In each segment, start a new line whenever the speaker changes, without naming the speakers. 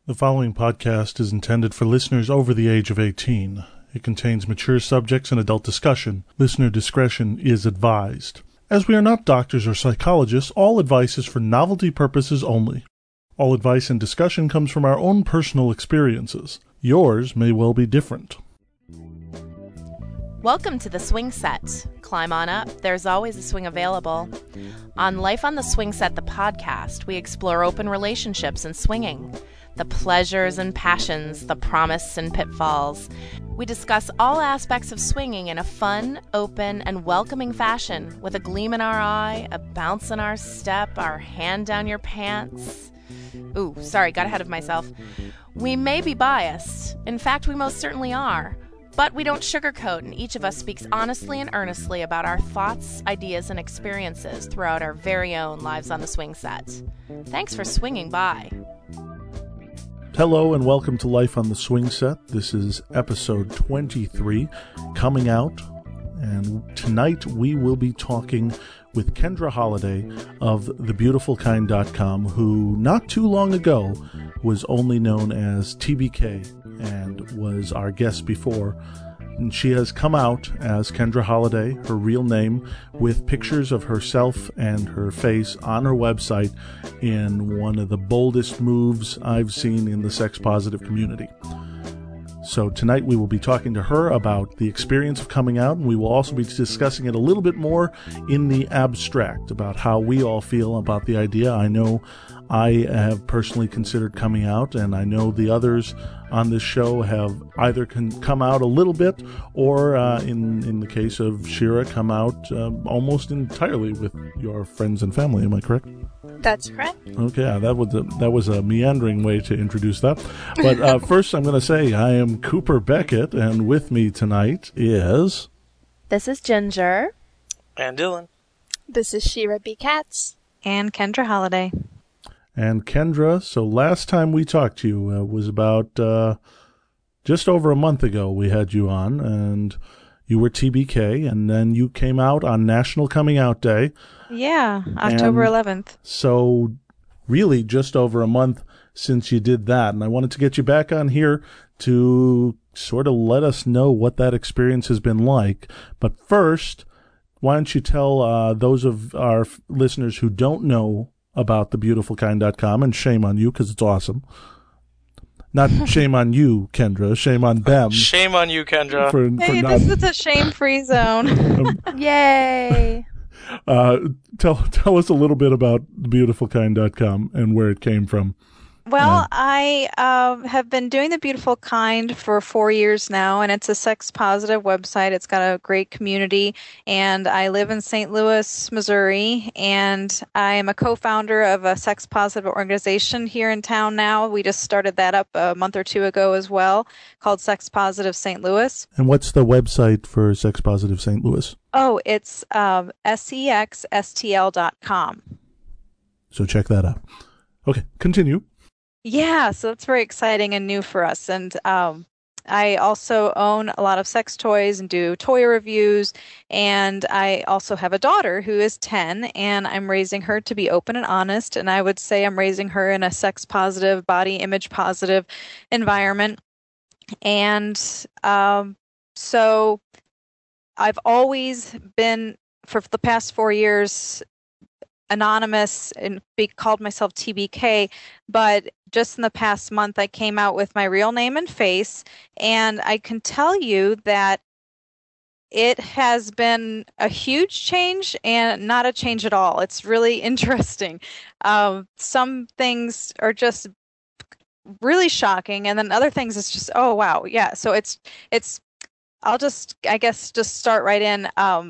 The following podcast is intended for listeners over the age of 18. It contains mature subjects and adult discussion. Listener discretion is advised. As we are not doctors or psychologists, all advice is for novelty purposes only. All advice and discussion comes from our own personal experiences. Yours may well be different.
Welcome to the Swing Set. Climb on up. There's always a swing available. On Life on the Swing Set, the podcast, we explore open relationships and swinging, the pleasures and passions, the promise and pitfalls. We discuss all aspects of swinging in a fun, open, and welcoming fashion, with a gleam in our eye, a bounce in our step, our hand down your pants. Ooh, sorry, got ahead of myself. We may be biased. In fact, we most certainly are. But we don't sugarcoat, and each of us speaks honestly and earnestly about our thoughts, ideas, and experiences throughout our very own Lives on the Swing Set. Thanks for swinging by.
Hello and welcome to Life on the Swing Set. This is episode 23, coming out, and tonight we will be talking with Kendra Holliday of TheBeautifulKind.com, who not too long ago was only known as TBK and was our guest before. And she has come out as Kendra Holliday, her real name, with pictures of herself and her face on her website in one of the boldest moves I've seen in the sex-positive community. So tonight we will be talking to her about the experience of coming out, and we will also be discussing it a little bit more in the abstract about how we all feel about the idea. I know I have personally considered coming out, and I know the others on this show have either come out a little bit or, in the case of Shira, come out almost entirely with your friends and family. Am I correct?
That's correct.
Okay, that was a meandering way to introduce that. But first I'm going to say I am Cooper Beckett, and with me tonight is...
This is Ginger.
And Dylan.
This is Shira B. Katz.
And Kendra Holliday.
And Kendra, so last time we talked to you was about just over a month ago we had you on, and you were TBK, and then you came out on National Coming Out Day.
Yeah, October 11th.
So really just over a month since you did that, and I wanted to get you back on here to sort of let us know what that experience has been like. But first, why don't you tell those of our listeners who don't know about TheBeautifulKind.com, and shame on you because it's awesome. Not shame on you, Kendra. Shame on them.
Shame on you, Kendra.
This is a shame-free zone.
Yay!
Tell us a little bit about TheBeautifulKind.com and where it came from.
Well, I have been doing The Beautiful Kind for 4 years now, and it's a sex-positive website. It's got a great community, and I live in St. Louis, Missouri, and I am a co-founder of a sex-positive organization here in town now. We just started that up a month or two ago as well, called Sex Positive St. Louis.
And what's the website for Sex Positive St. Louis?
Oh, it's sexstl.com.
So check that out. Okay, continue.
Yeah, so that's very exciting and new for us. And I also own a lot of sex toys and do toy reviews. And I also have a daughter who is 10, and I'm raising her to be open and honest. And I would say I'm raising her in a sex positive, body image positive environment. And so I've always been, for the past 4 years, anonymous and called myself TBK, but just in the past month I came out with my real name and face, and I can tell you that it has been a huge change and not a change at all. It's really interesting. Some things are just really shocking, and then other things it's just, oh wow, yeah. So it's I'll just start right in.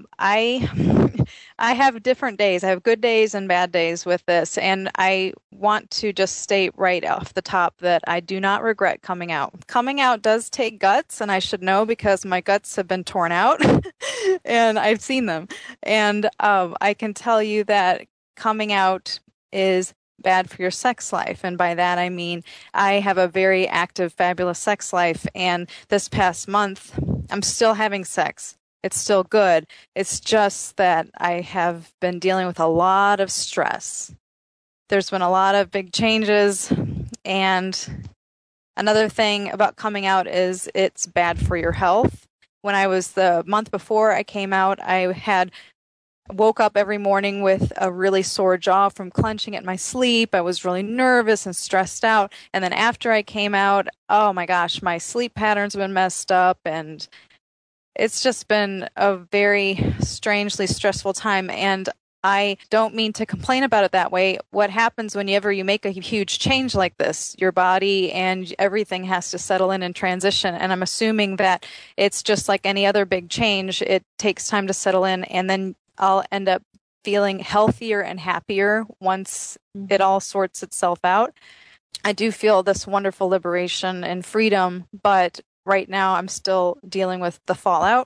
I have different days. I have good days and bad days with this, and I want to just state right off the top that I do not regret coming out. Coming out does take guts, and I should know because my guts have been torn out, and I've seen them. And I can tell you that coming out is bad for your sex life. And by that, I mean, I have a very active, fabulous sex life. And this past month, I'm still having sex. It's still good. It's just that I have been dealing with a lot of stress. There's been a lot of big changes, and Another thing about coming out is it's bad for your health. When I was the month before I came out, I had woke up every morning with a really sore jaw from clenching at my sleep. I was really nervous and stressed out. And then after I came out, oh my gosh, my sleep patterns have been messed up, and it's just been a very strangely stressful time. And I don't mean to complain about it that way. What happens whenever you make a huge change like this? Your body and everything has to settle in and transition. And I'm assuming that it's just like any other big change. It takes time to settle in, and then I'll end up feeling healthier and happier once it all sorts itself out. I do feel this wonderful liberation and freedom, but right now I'm still dealing with the fallout.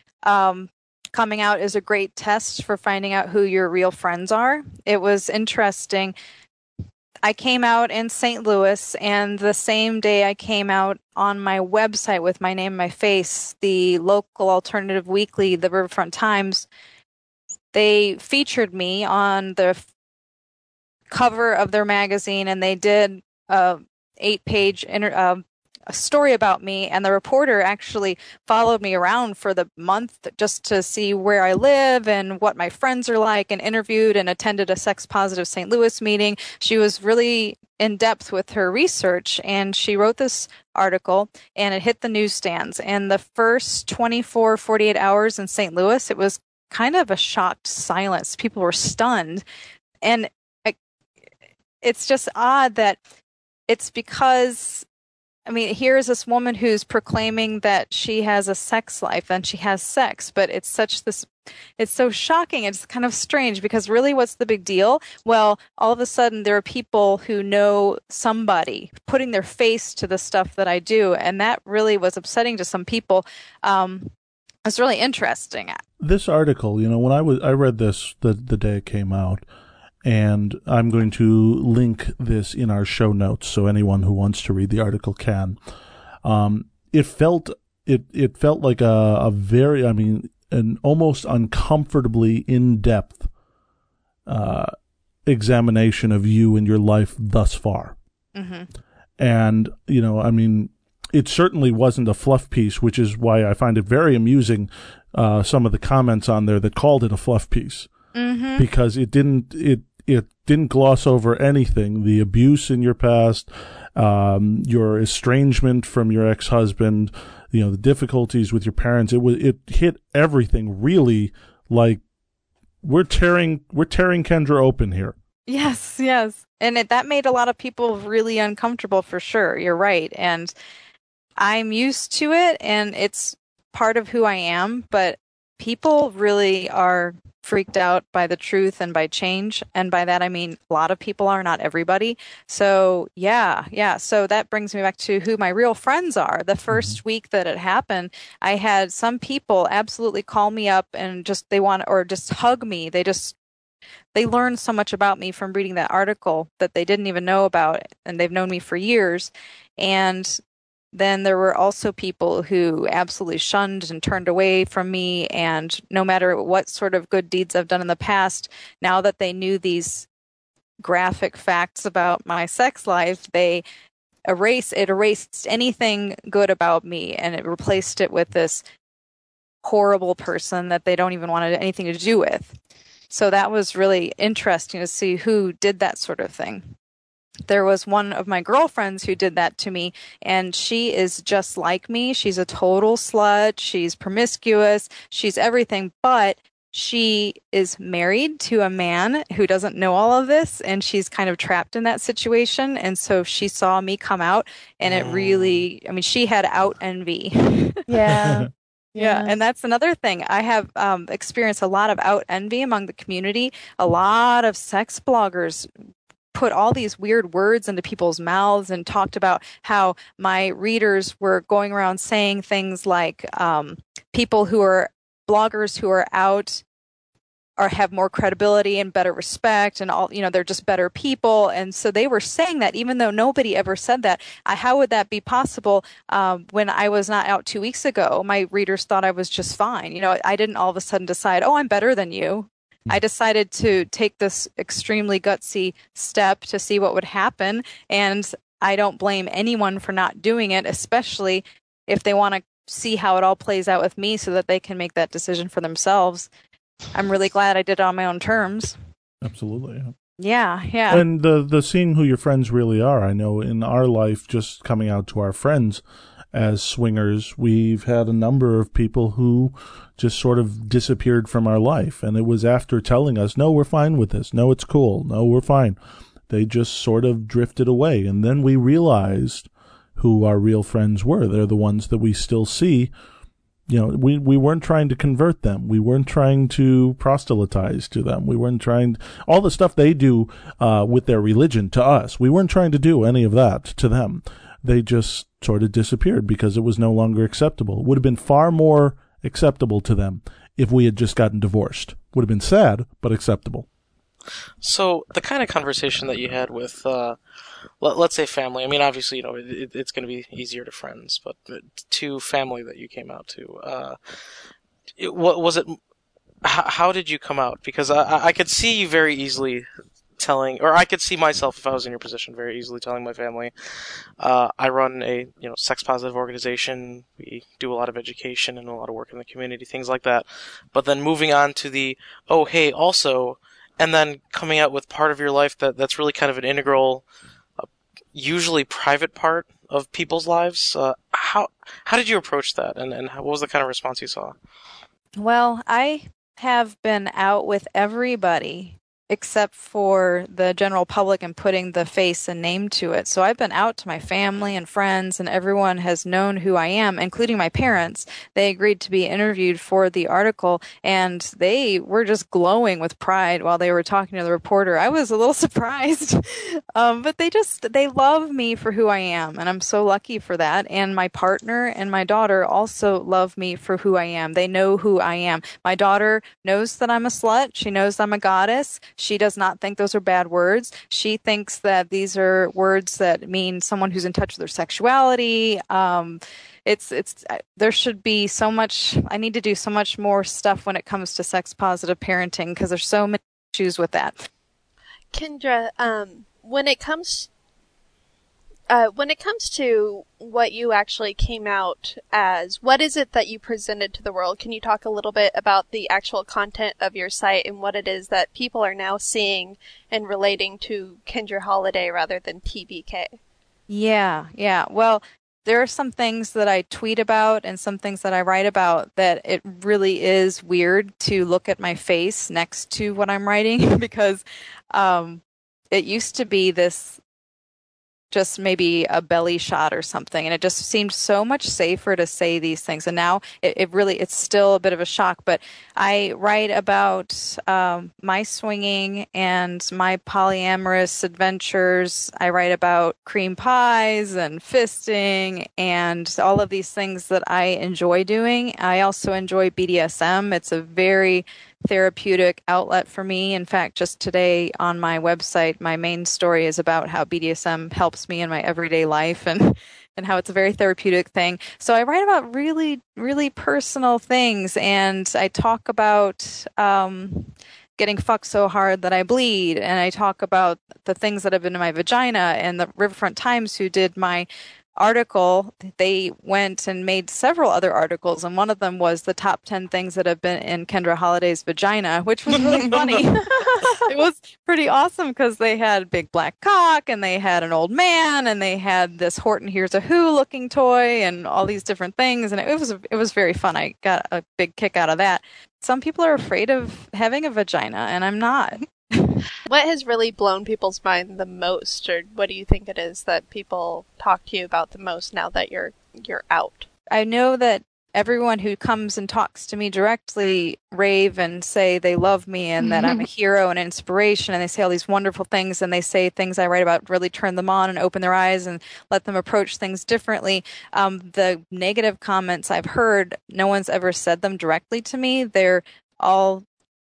Coming out is a great test for finding out who your real friends are. It was interesting. I came out in St. Louis, and the same day I came out on my website with my name and my face, the local alternative weekly, the Riverfront Times, they featured me on the cover of their magazine, and they did a 8-page a story about me, and the reporter actually followed me around for the month just to see where I live and what my friends are like, and interviewed and attended a Sex Positive St. Louis meeting. She was really in depth with her research, and she wrote this article, and it hit the newsstands. And the first 24, 48 hours in St. Louis, it was kind of a shocked silence. People were stunned. And it's just odd that it's because, I mean, here's this woman who's proclaiming that she has a sex life and she has sex, but it's so shocking. It's kind of strange, because really, what's the big deal? Well, all of a sudden there are people who know somebody putting their face to the stuff that I do. And that really was upsetting to some people. It's really interesting.
This article, when I read this the day it came out, and I'm going to link this in our show notes so anyone who wants to read the article can. It felt like a very, an almost uncomfortably in-depth examination of you and your life thus far. Mm-hmm. And, it certainly wasn't a fluff piece, which is why I find it very amusing, some of the comments on there that called it a fluff piece. Mm-hmm. Because it didn't gloss over anything. The abuse in your past, your estrangement from your ex-husband, the difficulties with your parents. It hit everything really. Like we're tearing Kendra open here.
Yes. And that made a lot of people really uncomfortable, for sure. You're right. And I'm used to it, and it's part of who I am, but people really are freaked out by the truth and by change. And by that, I mean, a lot of people are, not everybody. So yeah. So that brings me back to who my real friends are. The first week that it happened, I had some people absolutely call me up and just hug me. They learned so much about me from reading that article that they didn't even know about, and they've known me for years. And then there were also people who absolutely shunned and turned away from me, and no matter what sort of good deeds I've done in the past, now that they knew these graphic facts about my sex life, it erased anything good about me, and it replaced it with this horrible person that they don't even want anything to do with. So that was really interesting to see who did that sort of thing. There was one of my girlfriends who did that to me, and she is just like me. She's a total slut. She's promiscuous. She's everything, but she is married to a man who doesn't know all of this, and she's kind of trapped in that situation. And so she saw me come out, and it really, she had out envy.
Yeah.
Yeah, and that's another thing. I have experienced a lot of out envy among the community. A lot of sex bloggers put all these weird words into people's mouths and talked about how my readers were going around saying things like people who are bloggers who are out or have more credibility and better respect, and all, they're just better people. And so they were saying that, even though nobody ever said that. How would that be possible when I was not out 2 weeks ago? My readers thought I was just fine. I didn't all of a sudden decide, oh, I'm better than you. I decided to take this extremely gutsy step to see what would happen. And I don't blame anyone for not doing it, especially if they want to see how it all plays out with me so that they can make that decision for themselves. I'm really glad I did it on my own terms.
Absolutely.
Yeah, yeah.
And the seeing who your friends really are, I know in our life, just coming out to our friends as swingers, we've had a number of people who just sort of disappeared from our life. And it was after telling us, no, we're fine with this. No, it's cool. No, we're fine. They just sort of drifted away. And then we realized who our real friends were. They're the ones that we still see. You know, we weren't trying to convert them. We weren't trying to proselytize to them. We weren't trying all the stuff they do with their religion to us. We weren't trying to do any of that to them. They just sort of disappeared because it was no longer acceptable. It would have been far more acceptable to them if we had just gotten divorced. Would have been sad, but acceptable.
So the kind of conversation that you had with, let's say family. I mean, obviously, it's going to be easier to friends, but to family that you came out to, what was it? How did you come out? Because I could see you very easily telling, or I could see myself if I was in your position very easily telling my family. I run a sex positive organization. We do a lot of education and a lot of work in the community, things like that. But then moving on to the hey, also. And then coming out with part of your life that's really kind of an integral, usually private part of people's lives. How did you approach that, and what was the kind of response you saw?
Well, I have been out with everybody except for the general public and putting the face and name to it. So I've been out to my family and friends, and everyone has known who I am, including my parents. They agreed to be interviewed for the article, and they were just glowing with pride while they were talking to the reporter. I was a little surprised, but they love me for who I am, and I'm so lucky for that. And my partner and my daughter also love me for who I am. They know who I am. My daughter knows that I'm a slut. She knows I'm a goddess. She does not think those are bad words. She thinks that these are words that mean someone who's in touch with their sexuality. There should be so much. I need to do so much more stuff when it comes to sex positive parenting because there's so many issues with that.
Kendra, when it comes to what you actually came out as, what is it that you presented to the world? Can you talk a little bit about the actual content of your site and what it is that people are now seeing and relating to Kendra Holiday rather than TBK?
Yeah. Well, there are some things that I tweet about and some things that I write about that it really is weird to look at my face next to what I'm writing because it used to be this just maybe a belly shot or something. And it just seemed so much safer to say these things. And now it's still a bit of a shock. But I write about my swinging and my polyamorous adventures. I write about cream pies and fisting and all of these things that I enjoy doing. I also enjoy BDSM. It's a very therapeutic outlet for me. In fact, just today on my website, my main story is about how BDSM helps me in my everyday life and how it's a very therapeutic thing. So I write about really, really personal things, and I talk about getting fucked so hard that I bleed, and I talk about the things that have been in my vagina. And the Riverfront Times, who did my article, they went and made several other articles, and one of them was the top 10 things that have been in Kendra Holliday's vagina, which was really funny. It was pretty awesome because they had big black cock, and they had an old man, and they had this Horton Hears a Who looking toy, and all these different things, and it was very fun. I got a big kick out of that. Some people are afraid of having a vagina, and I'm not.
What has really blown people's mind the most, or what do you think it is that people talk to you about the most now that you're out?
I know that everyone who comes and talks to me directly rave and say they love me and that I'm a hero and an inspiration, and they say all these wonderful things, and they say things I write about really turn them on and open their eyes and let them approach things differently. The negative comments I've heard, no one's ever said them directly to me. They're all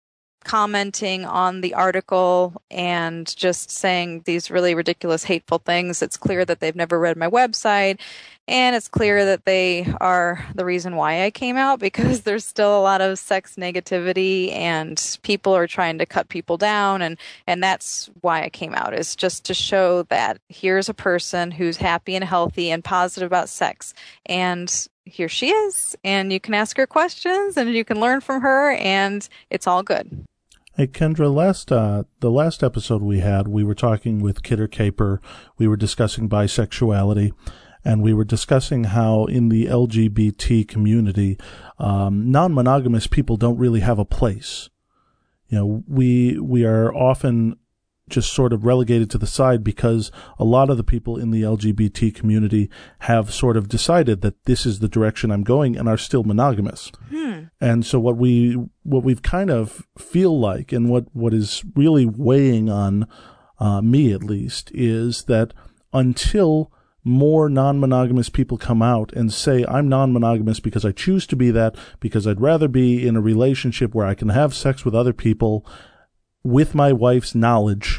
commenting on the article and just saying these really ridiculous, hateful things. It's clear that they've never read my website, and it's clear that they are the reason why I came out, because there's still a lot of sex negativity and people are trying to cut people down, and that's why I came out, is just to show that here's a person who's happy and healthy and positive about sex, and here she is, and you can ask her questions and you can learn from her, and it's all good.
Hey, Kendra, the last episode we had, we were talking with Kidder Caper. We were discussing bisexuality, and we were discussing how in the LGBT community, non-monogamous people don't really have a place. You know, we are often just sort of relegated to the side because a lot of the people in the LGBT community have sort of decided that this is the direction I'm going and are still monogamous. And so what we've kind of feel like, and what is really weighing on me at least, is that until more non-monogamous people come out and say, I'm non-monogamous because I choose to be that, because I'd rather be in a relationship where I can have sex with other people with my wife's knowledge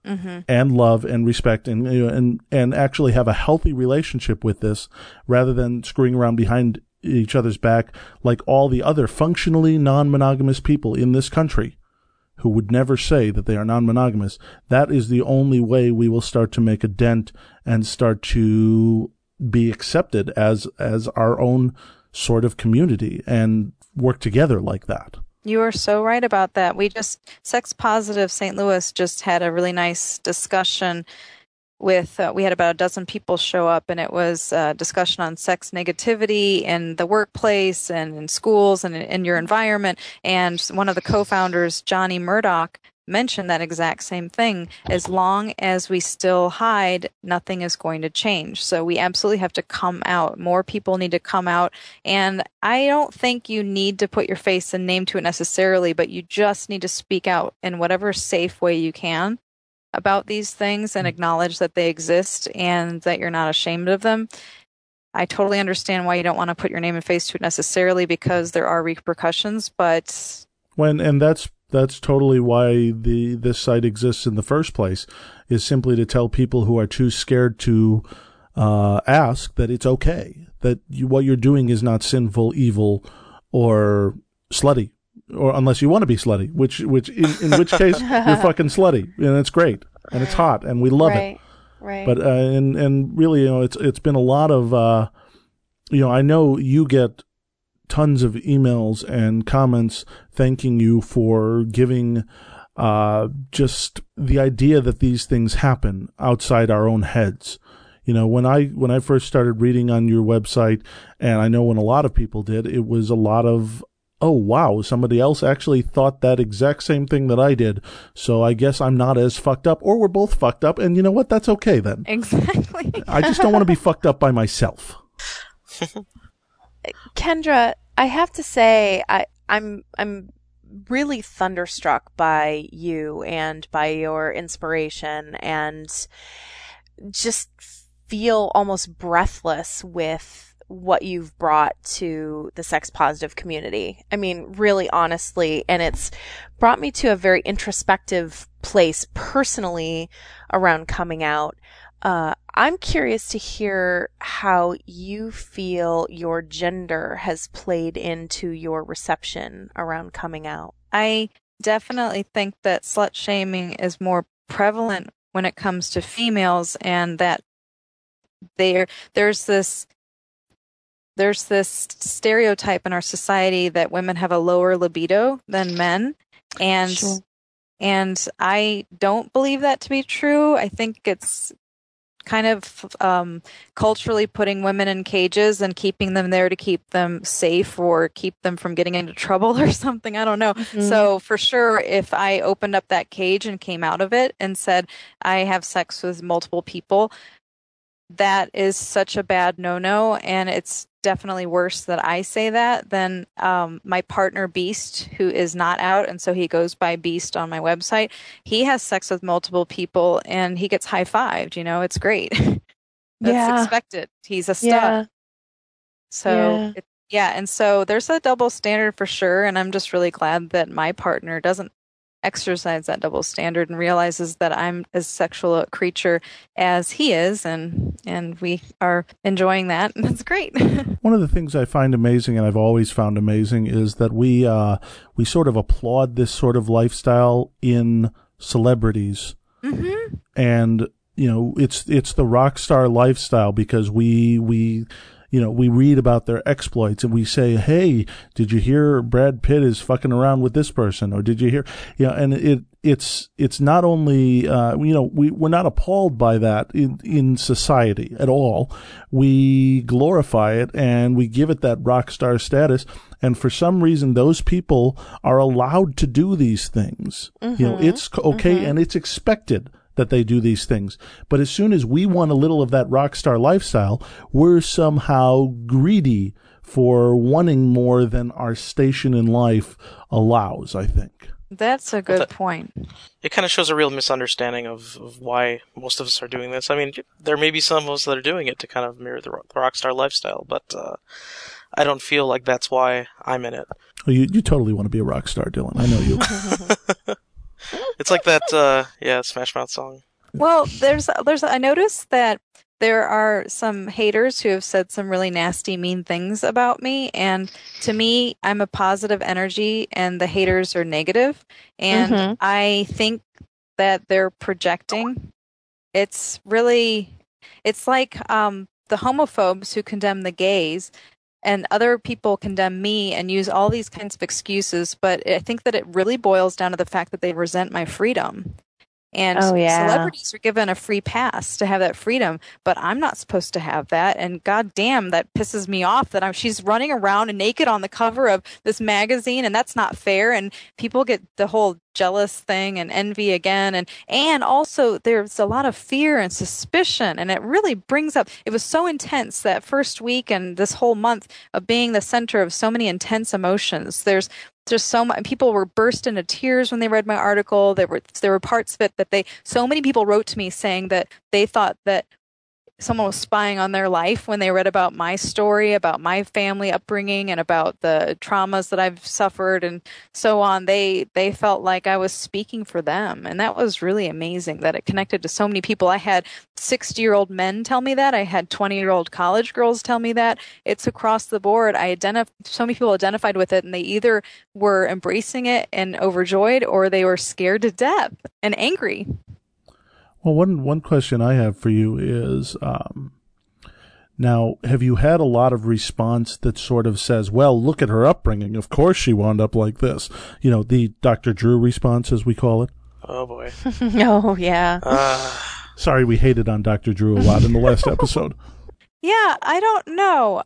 and love and respect, and actually have a healthy relationship with this, rather than screwing around behind each other's back like all the other functionally non-monogamous people in this country who would never say that they are non-monogamous. That is the only way we will start to make a dent and start to be accepted as our own sort of community and work together like that.
You are so right about that. Sex Positive St. Louis just had a really nice discussion with, we had about a dozen people show up, and it was a discussion on sex negativity in the workplace and in schools and in your environment. And one of the co-founders, Johnny Murdoch, mentioned that exact same thing. As long as we still hide, nothing is going to change. So we absolutely have to come out. More people need to come out. And I don't think you need to put your face and name to it necessarily, but you just need to speak out in whatever safe way you can about these things and acknowledge that they exist and that you're not ashamed of them. I totally understand why you don't want to put your name and face to it necessarily, because there are repercussions, but
that's totally why this site exists in the first place, is simply to tell people who are too scared to ask that it's okay, that what you're doing is not sinful, evil, or slutty, or unless you want to be slutty, which in which case you're fucking slutty, and it's great and it's hot and we love it.
Right.
But and really, it's been a lot of I know you get tons of emails and comments thanking you for giving just the idea that these things happen outside our own heads. You know, when I first started reading on your website, and I know when a lot of people did, it was a lot of, oh, wow, somebody else actually thought that exact same thing that I did, so I guess I'm not as fucked up, or we're both fucked up, and you know what? That's okay then.
Exactly.
I just don't want to be fucked up by myself.
Kendra, I have to say, I'm really thunderstruck by you and by your inspiration, and just feel almost breathless with what you've brought to the sex positive community. I mean, really honestly, and it's brought me to a very introspective place personally around coming out. I'm curious to hear how you feel your gender has played into your reception around coming out.
I definitely think that slut shaming is more prevalent when it comes to females, and that there's this stereotype in our society that women have a lower libido than men, and
Sure.
and I don't believe that to be true. I think it's kind of culturally putting women in cages and keeping them there to keep them safe or keep them from getting into trouble or something. I don't know.
Mm-hmm.
So for sure, if I opened up that cage and came out of it and said, I have sex with multiple people, that is such a bad no-no, and it's definitely worse that I say that than my partner Beast, who is not out, and so he goes by Beast on my website. He has sex with multiple people, and he gets high-fived. You know, it's great. That's expected. He's a stud.
Yeah.
So, and so there's a double standard for sure, and I'm just really glad that my partner doesn't exercise that double standard and realizes that I'm as sexual a creature as he is, and we are enjoying that, and that's great.
One of the things I find amazing, and I've always found amazing, is that we sort of applaud this sort of lifestyle in celebrities, and it's the rock star lifestyle because we read about their exploits and we say, hey, did you hear Brad Pitt is fucking around with this person? Or did you hear, and it's not only, we're not appalled by that in society at all. We glorify it and we give it that rock star status. And for some reason, those people are allowed to do these things. It's okay and it's expected that they do these things. But as soon as we want a little of that rock star lifestyle, we're somehow greedy for wanting more than our station in life allows, I think.
That's a good point.
It kind of shows a real misunderstanding of why most of us are doing this. I mean, there may be some of us that are doing it to kind of mirror the rock star lifestyle, but I don't feel like that's why I'm in it.
Well, you totally want to be a rock star, Dylan. I know you.
It's like that, Smash Mouth song.
Well, I noticed that there are some haters who have said some really nasty, mean things about me, and to me, I'm a positive energy, and the haters are negative, and I think that they're projecting. It's like the homophobes who condemn the gays, and other people condemn me and use all these kinds of excuses, but I think that it really boils down to the fact that they resent my freedom. And celebrities are given a free pass to have that freedom, but I'm not supposed to have that. And goddamn, that pisses me off that she's running around naked on the cover of this magazine, and that's not fair. And people get the whole jealous thing and envy again. And also there's a lot of fear and suspicion, and it really brings up, it was so intense that first week and this whole month of being the center of so many intense emotions. There's just so much, people were burst into tears when they read my article. There were parts of it that so many people wrote to me saying that they thought that someone was spying on their life when they read about my story, about my family upbringing, and about the traumas that I've suffered and so on. They felt like I was speaking for them. And that was really amazing that it connected to so many people. I had 60-year-old men tell me that. I had 20-year-old college girls tell me that. It's across the board. So many people identified with it, and they either were embracing it and overjoyed, or they were scared to death and angry.
Well, one question I have for you is, now, have you had a lot of response that sort of says, well, look at her upbringing. Of course she wound up like this. The Dr. Drew response, as we call it.
Oh, boy.
Oh, yeah.
Sorry, we hated on Dr. Drew a lot in the last episode.
Yeah, I don't know.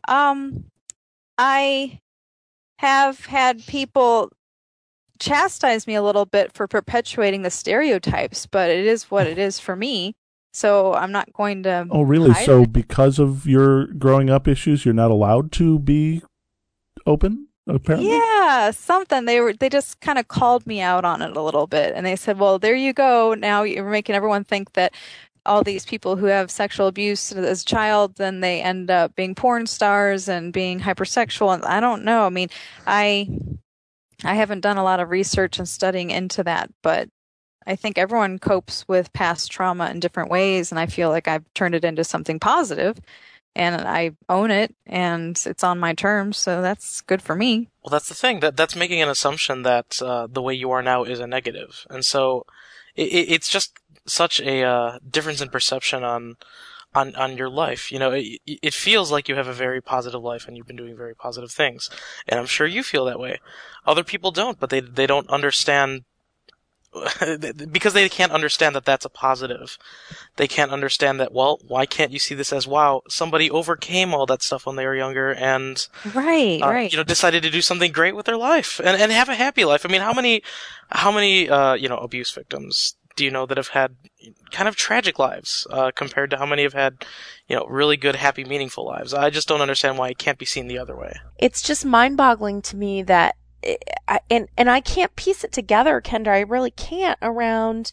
I have had people chastise me a little bit for perpetuating the stereotypes, but it is what it is for me. So I'm not going to.
Oh, really? So because of your growing up issues, you're not allowed to be open, apparently?
Yeah, something. They just kind of called me out on it a little bit, and they said, well, there you go. Now you're making everyone think that all these people who have sexual abuse as a child, then they end up being porn stars and being hypersexual. And I don't know. I mean, I haven't done a lot of research and studying into that, but I think everyone copes with past trauma in different ways, and I feel like I've turned it into something positive, and I own it, and it's on my terms, so that's good for me.
Well, that's the thing. That's making an assumption that the way you are now is a negative, and so it's just such a difference in perception on your life. It feels like you have a very positive life and you've been doing very positive things. And I'm sure you feel that way. Other people don't, but they don't understand because they can't understand that that's a positive. They can't understand that, well, why can't you see this as, wow, somebody overcame all that stuff when they were younger and
right.
Decided to do something great with their life and have a happy life. I mean, how many abuse victims do you know that have had kind of tragic lives compared to how many have had, really good, happy, meaningful lives? I just don't understand why it can't be seen the other way.
It's just mind-boggling to me that, and I can't piece it together, Kendra. I really can't around,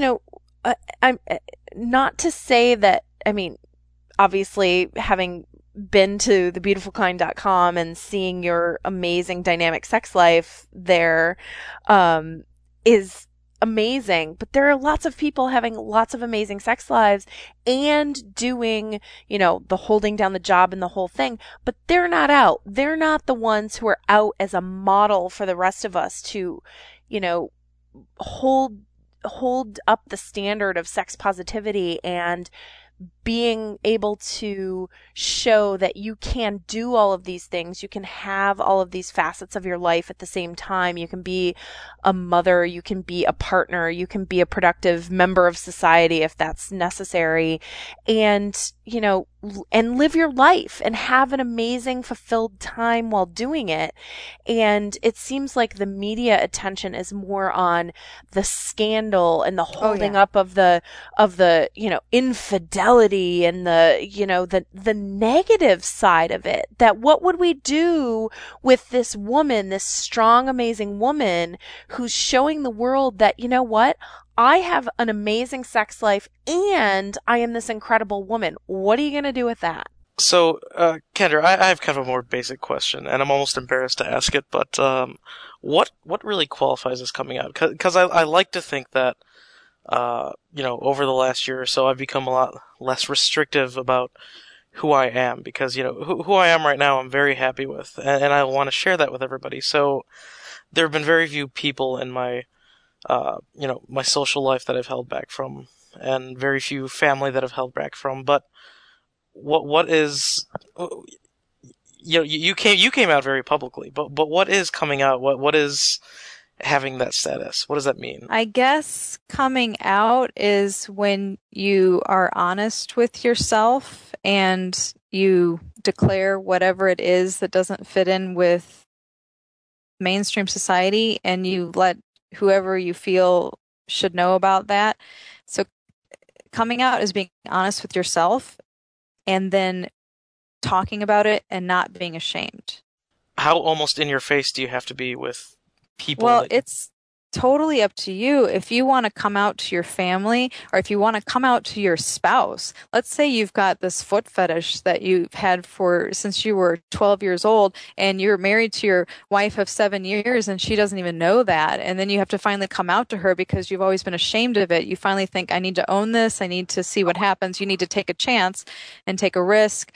I'm not to say that, I mean, obviously having been to thebeautifulkind.com and seeing your amazing dynamic sex life there is amazing. But there are lots of people having lots of amazing sex lives and doing, the holding down the job and the whole thing, but they're not out. They're not the ones who are out as a model for the rest of us to, hold up the standard of sex positivity and being able to show that you can do all of these things. You can have all of these facets of your life at the same time. You can be a mother, you can be a partner, you can be a productive member of society if that's necessary, and, and live your life and have an amazing, fulfilled time while doing it. And it seems like the media attention is more on the scandal and the holding up of the, infidelity and the negative side of it. That what would we do with this woman, this strong, amazing woman who's showing the world that, I have an amazing sex life and I am this incredible woman. What are you going to do with that?
So, Kendra, I have kind of a more basic question, and I'm almost embarrassed to ask it, but what really qualifies as coming out? Because I like to think that, over the last year or so, I've become a lot less restrictive about who I am, because, who I am right now I'm very happy with, and I want to share that with everybody. So, there have been very few people in my my social life that I've held back from, and very few family that I've held back from. But what is, you came out very publicly, but what is coming out? What is having that status? What does that mean?
I guess coming out is when you are honest with yourself and you declare whatever it is that doesn't fit in with mainstream society, and you let whoever you feel should know about that. So coming out is being honest with yourself and then talking about it and not being ashamed.
How almost in your face do you have to be with people?
Well, it's totally up to you. If you want to come out to your family, or if you want to come out to your spouse, let's say you've got this foot fetish that you've had since you were 12 years old, and you're married to your wife of 7 years and she doesn't even know that. And then you have to finally come out to her because you've always been ashamed of it. You finally think, I need to own this. I need to see what happens. You need to take a chance and take a risk.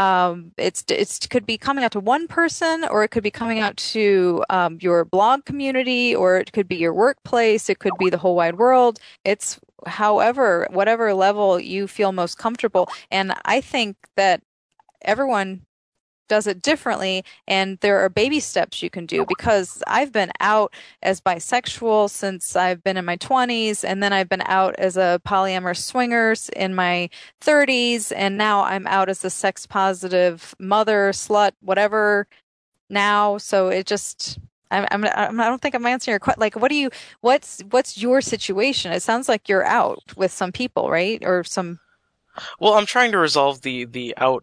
It could be coming out to one person, or it could be coming out to your blog community, or it could be your workplace. It could be the whole wide world. It's whatever level you feel most comfortable. And I think that everyone does it differently, and there are baby steps you can do, because I've been out as bisexual since I've been in my 20s, and then I've been out as a polyamorous swingers in my 30s, and now I'm out as a sex positive mother, slut, whatever now. So it just, I don't think I'm answering your question. Like, what's your situation? It sounds like you're out with some people, right? Or some.
Well, I'm trying to resolve the out,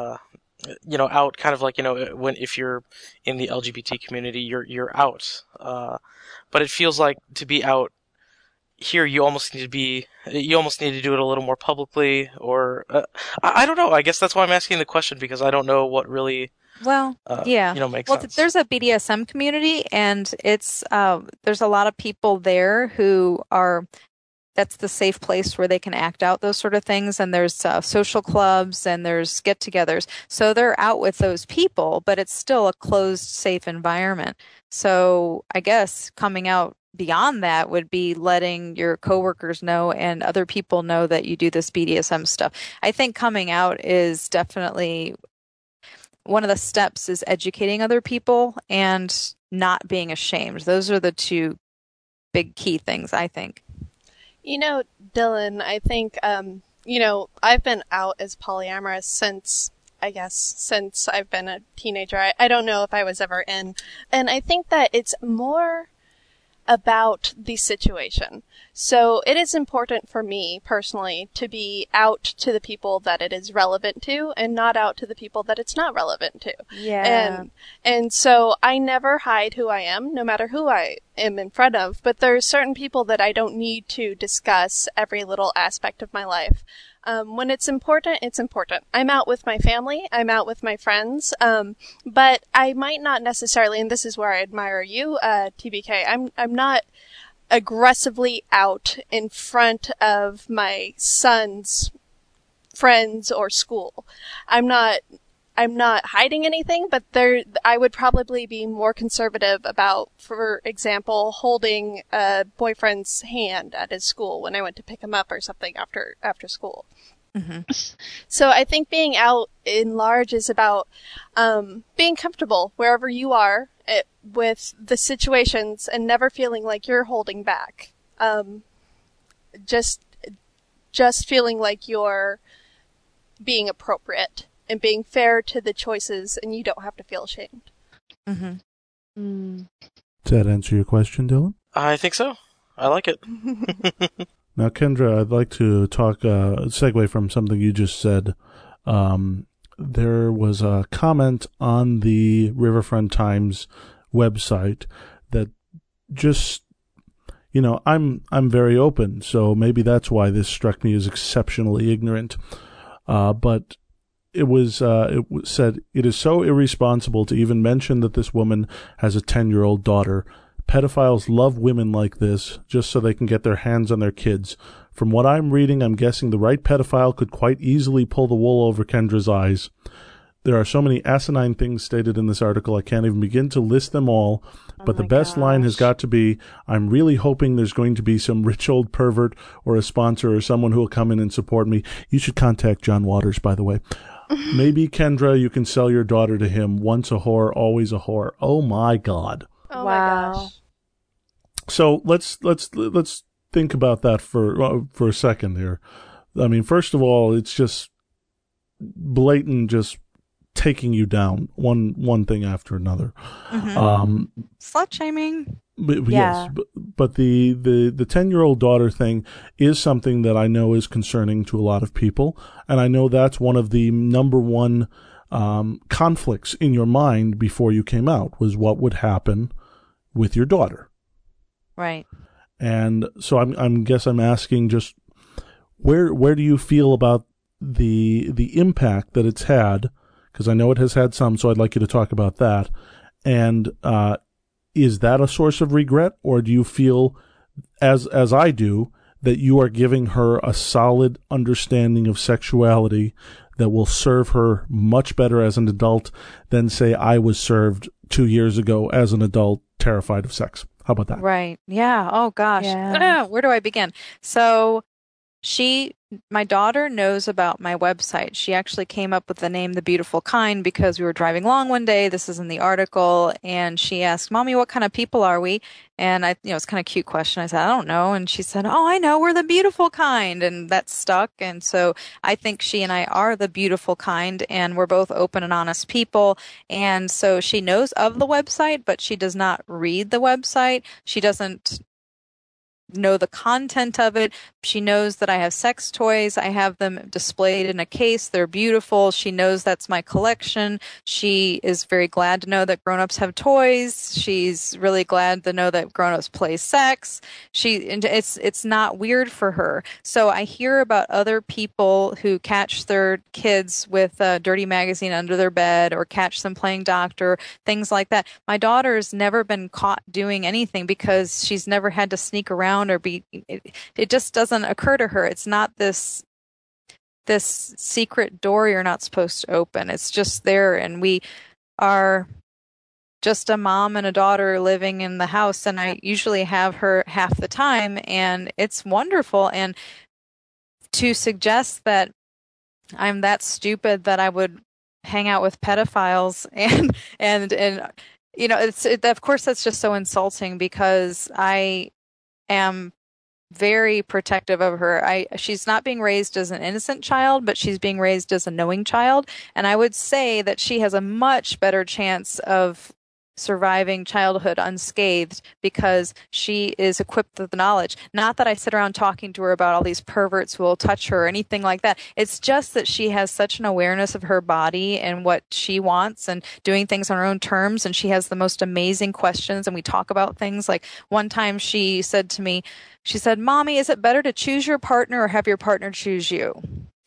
out kind of like, if you're in the LGBT community, you're out. But it feels like to be out here, you almost need to do it a little more publicly, or, I don't know. I guess that's why I'm asking the question, because I don't know what really, makes sense.
There's a BDSM community, and it's, there's a lot of people there who are, that's the safe place where they can act out those sort of things. And there's social clubs and there's get-togethers. So they're out with those people, but it's still a closed, safe environment. So I guess coming out beyond that would be letting your coworkers know and other people know that you do this BDSM stuff. I think coming out is definitely one of the steps, is educating other people and not being ashamed. Those are the two big key things, I think.
Dylan, I think, I've been out as polyamorous since I've been a teenager. I don't know if I was ever in. And I think that it's more about the situation. So it is important for me personally to be out to the people that it is relevant to, and not out to the people that it's not relevant to.
Yeah.
And so I never hide who I am, no matter who I am in front of. But there's certain people that I don't need to discuss every little aspect of my life. When it's important, it's important. I'm out with my family. I'm out with my friends. But I might not necessarily, and this is where I admire you, TBK. I'm not aggressively out in front of my son's friends or school. I'm not hiding anything, but I would probably be more conservative about, for example, holding a boyfriend's hand at his school when I went to pick him up or something after school.
Mm-hmm.
So I think being out in large is about being comfortable wherever you are with the situations and never feeling like you're holding back. Just feeling like you're being appropriate and being fair to the choices, and you don't have to feel ashamed.
Mm-hmm.
Does that answer your question, Dylan?
I think so. I like it.
Now, Kendra, I'd like to segue from something you just said. There was a comment on the Riverfront Times website that just, I'm very open, so maybe that's why this struck me as exceptionally ignorant. But it said, "It is so irresponsible to even mention that this woman has a 10-year-old daughter. Pedophiles love women like this just so they can get their hands on their kids. From what I'm reading, I'm guessing the right pedophile could quite easily pull the wool over Kendra's eyes. There are so many asinine things stated in this article, I can't even begin to list them all. But the best line has got to be, I'm really hoping there's going to be some rich old pervert or a sponsor or someone who will come in and support me. You should contact John Waters, by the way. Maybe, Kendra, you can sell your daughter to him. Once a whore, always a whore." Oh, my God.
Oh my gosh.
So let's think about that for a second here. I mean, first of all, it's just blatant, just taking you down one thing after another.
Mm-hmm. Slut shaming.
Yes, but the 10-year-old daughter thing is something that I know is concerning to a lot of people, and I know that's one of the number one conflicts in your mind before you came out, was what would happen with your daughter.
Right.
And so I'm asking, just where do you feel about the impact that it's had? Because I know it has had some, so I'd like you to talk about that. And is that a source of regret, or do you feel, as I do, that you are giving her a solid understanding of sexuality that will serve her much better as an adult than, say, I was served 2 years ago as an adult, terrified of sex? How about that?
Right. Yeah. Oh, gosh.
Yeah.
Where do I begin? So my daughter knows about my website. She actually came up with the name The Beautiful Kind because we were driving along one day. This is in the article. And she asked, "Mommy, what kind of people are we?" And it's kind of a cute question. I said, "I don't know." And she said, "Oh, I know. We're the beautiful kind." And that stuck. And so I think she and I are the beautiful kind, and we're both open and honest people. And so she knows of the website, but she does not read the website. She doesn't know the content of it. She knows that I have sex toys. I have them displayed in a case. They're beautiful. She knows that's my collection. She is very glad to know that grown-ups have toys. She's really glad to know that grown-ups play sex. It's not weird for her. So I hear about other people who catch their kids with a dirty magazine under their bed, or catch them playing doctor, things like that. My daughter's never been caught doing anything because she's never had to sneak around or it just doesn't occur to her. It's not this secret door you're not supposed to open. It's just there, and we are just a mom and a daughter living in the house, and I usually have her half the time, and it's wonderful. And to suggest that I'm that stupid that I would hang out with pedophiles and of course that's just so insulting, because I am very protective of her. She's not being raised as an innocent child, but she's being raised as a knowing child. And I would say that she has a much better chance of surviving childhood unscathed because she is equipped with the knowledge. Not that I sit around talking to her about all these perverts who will touch her or anything like that. It's just that she has such an awareness of her body and what she wants and doing things on her own terms. And she has the most amazing questions. And we talk about things like, one time she said to me, she said, "Mommy, is it better to choose your partner or have your partner choose you?"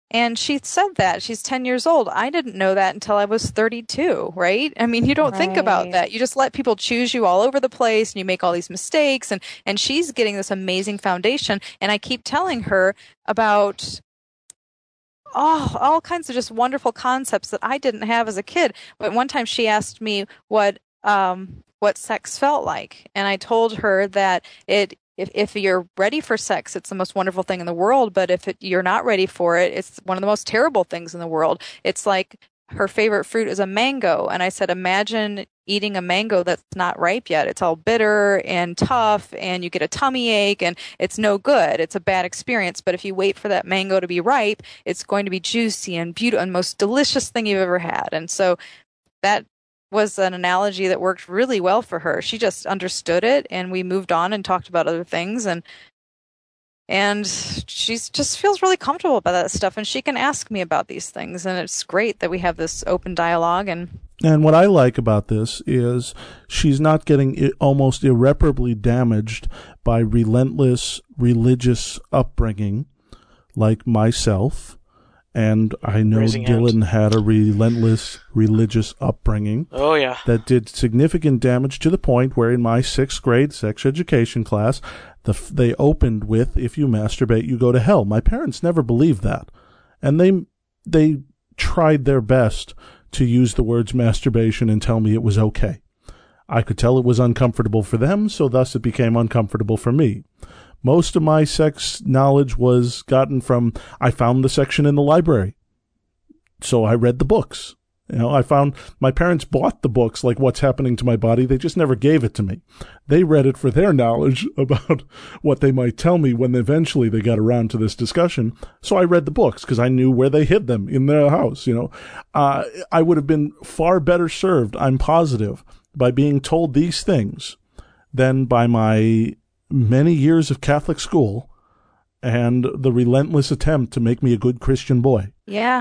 And she said that. She's 10 years old. I didn't know that until I was 32, right? I mean, you don't think about that. You just let people choose you all over the place, and you make all these mistakes. And she's getting this amazing foundation. And I keep telling her about all kinds of just wonderful concepts that I didn't have as a kid. But one time she asked me what sex felt like. And I told her that if you're ready for sex, it's the most wonderful thing in the world. But if you're not ready for it, it's one of the most terrible things in the world. It's like her favorite fruit is a mango. And I said, imagine eating a mango that's not ripe yet. It's all bitter and tough, and you get a tummy ache, and it's no good. It's a bad experience. But if you wait for that mango to be ripe, it's going to be juicy and beautiful and most delicious thing you've ever had. And so that was an analogy that worked really well for her. She just understood it, and we moved on and talked about other things, and she just feels really comfortable about that stuff, and she can ask me about these things, and it's great that we have this open dialogue. And
what I like about this is she's not getting almost irreparably damaged by relentless religious upbringing like myself. And I know Dylan had a relentless religious upbringing.
Oh, yeah.
That did significant damage to the point where in my 6th grade sex education class, they opened with, if you masturbate, you go to hell. My parents never believed that. And they tried their best to use the words masturbation and tell me it was okay. I could tell it was uncomfortable for them, so thus it became uncomfortable for me. Most of my sex knowledge was gotten from, I found the section in the library. So I read the books. I found my parents bought the books, like What's Happening to My Body. They just never gave it to me. They read it for their knowledge about what they might tell me when eventually they got around to this discussion. So I read the books because I knew where they hid them in their house. I would have been far better served, I'm positive, by being told these things than by my many years of Catholic school and the relentless attempt to make me a good Christian boy.
Yeah,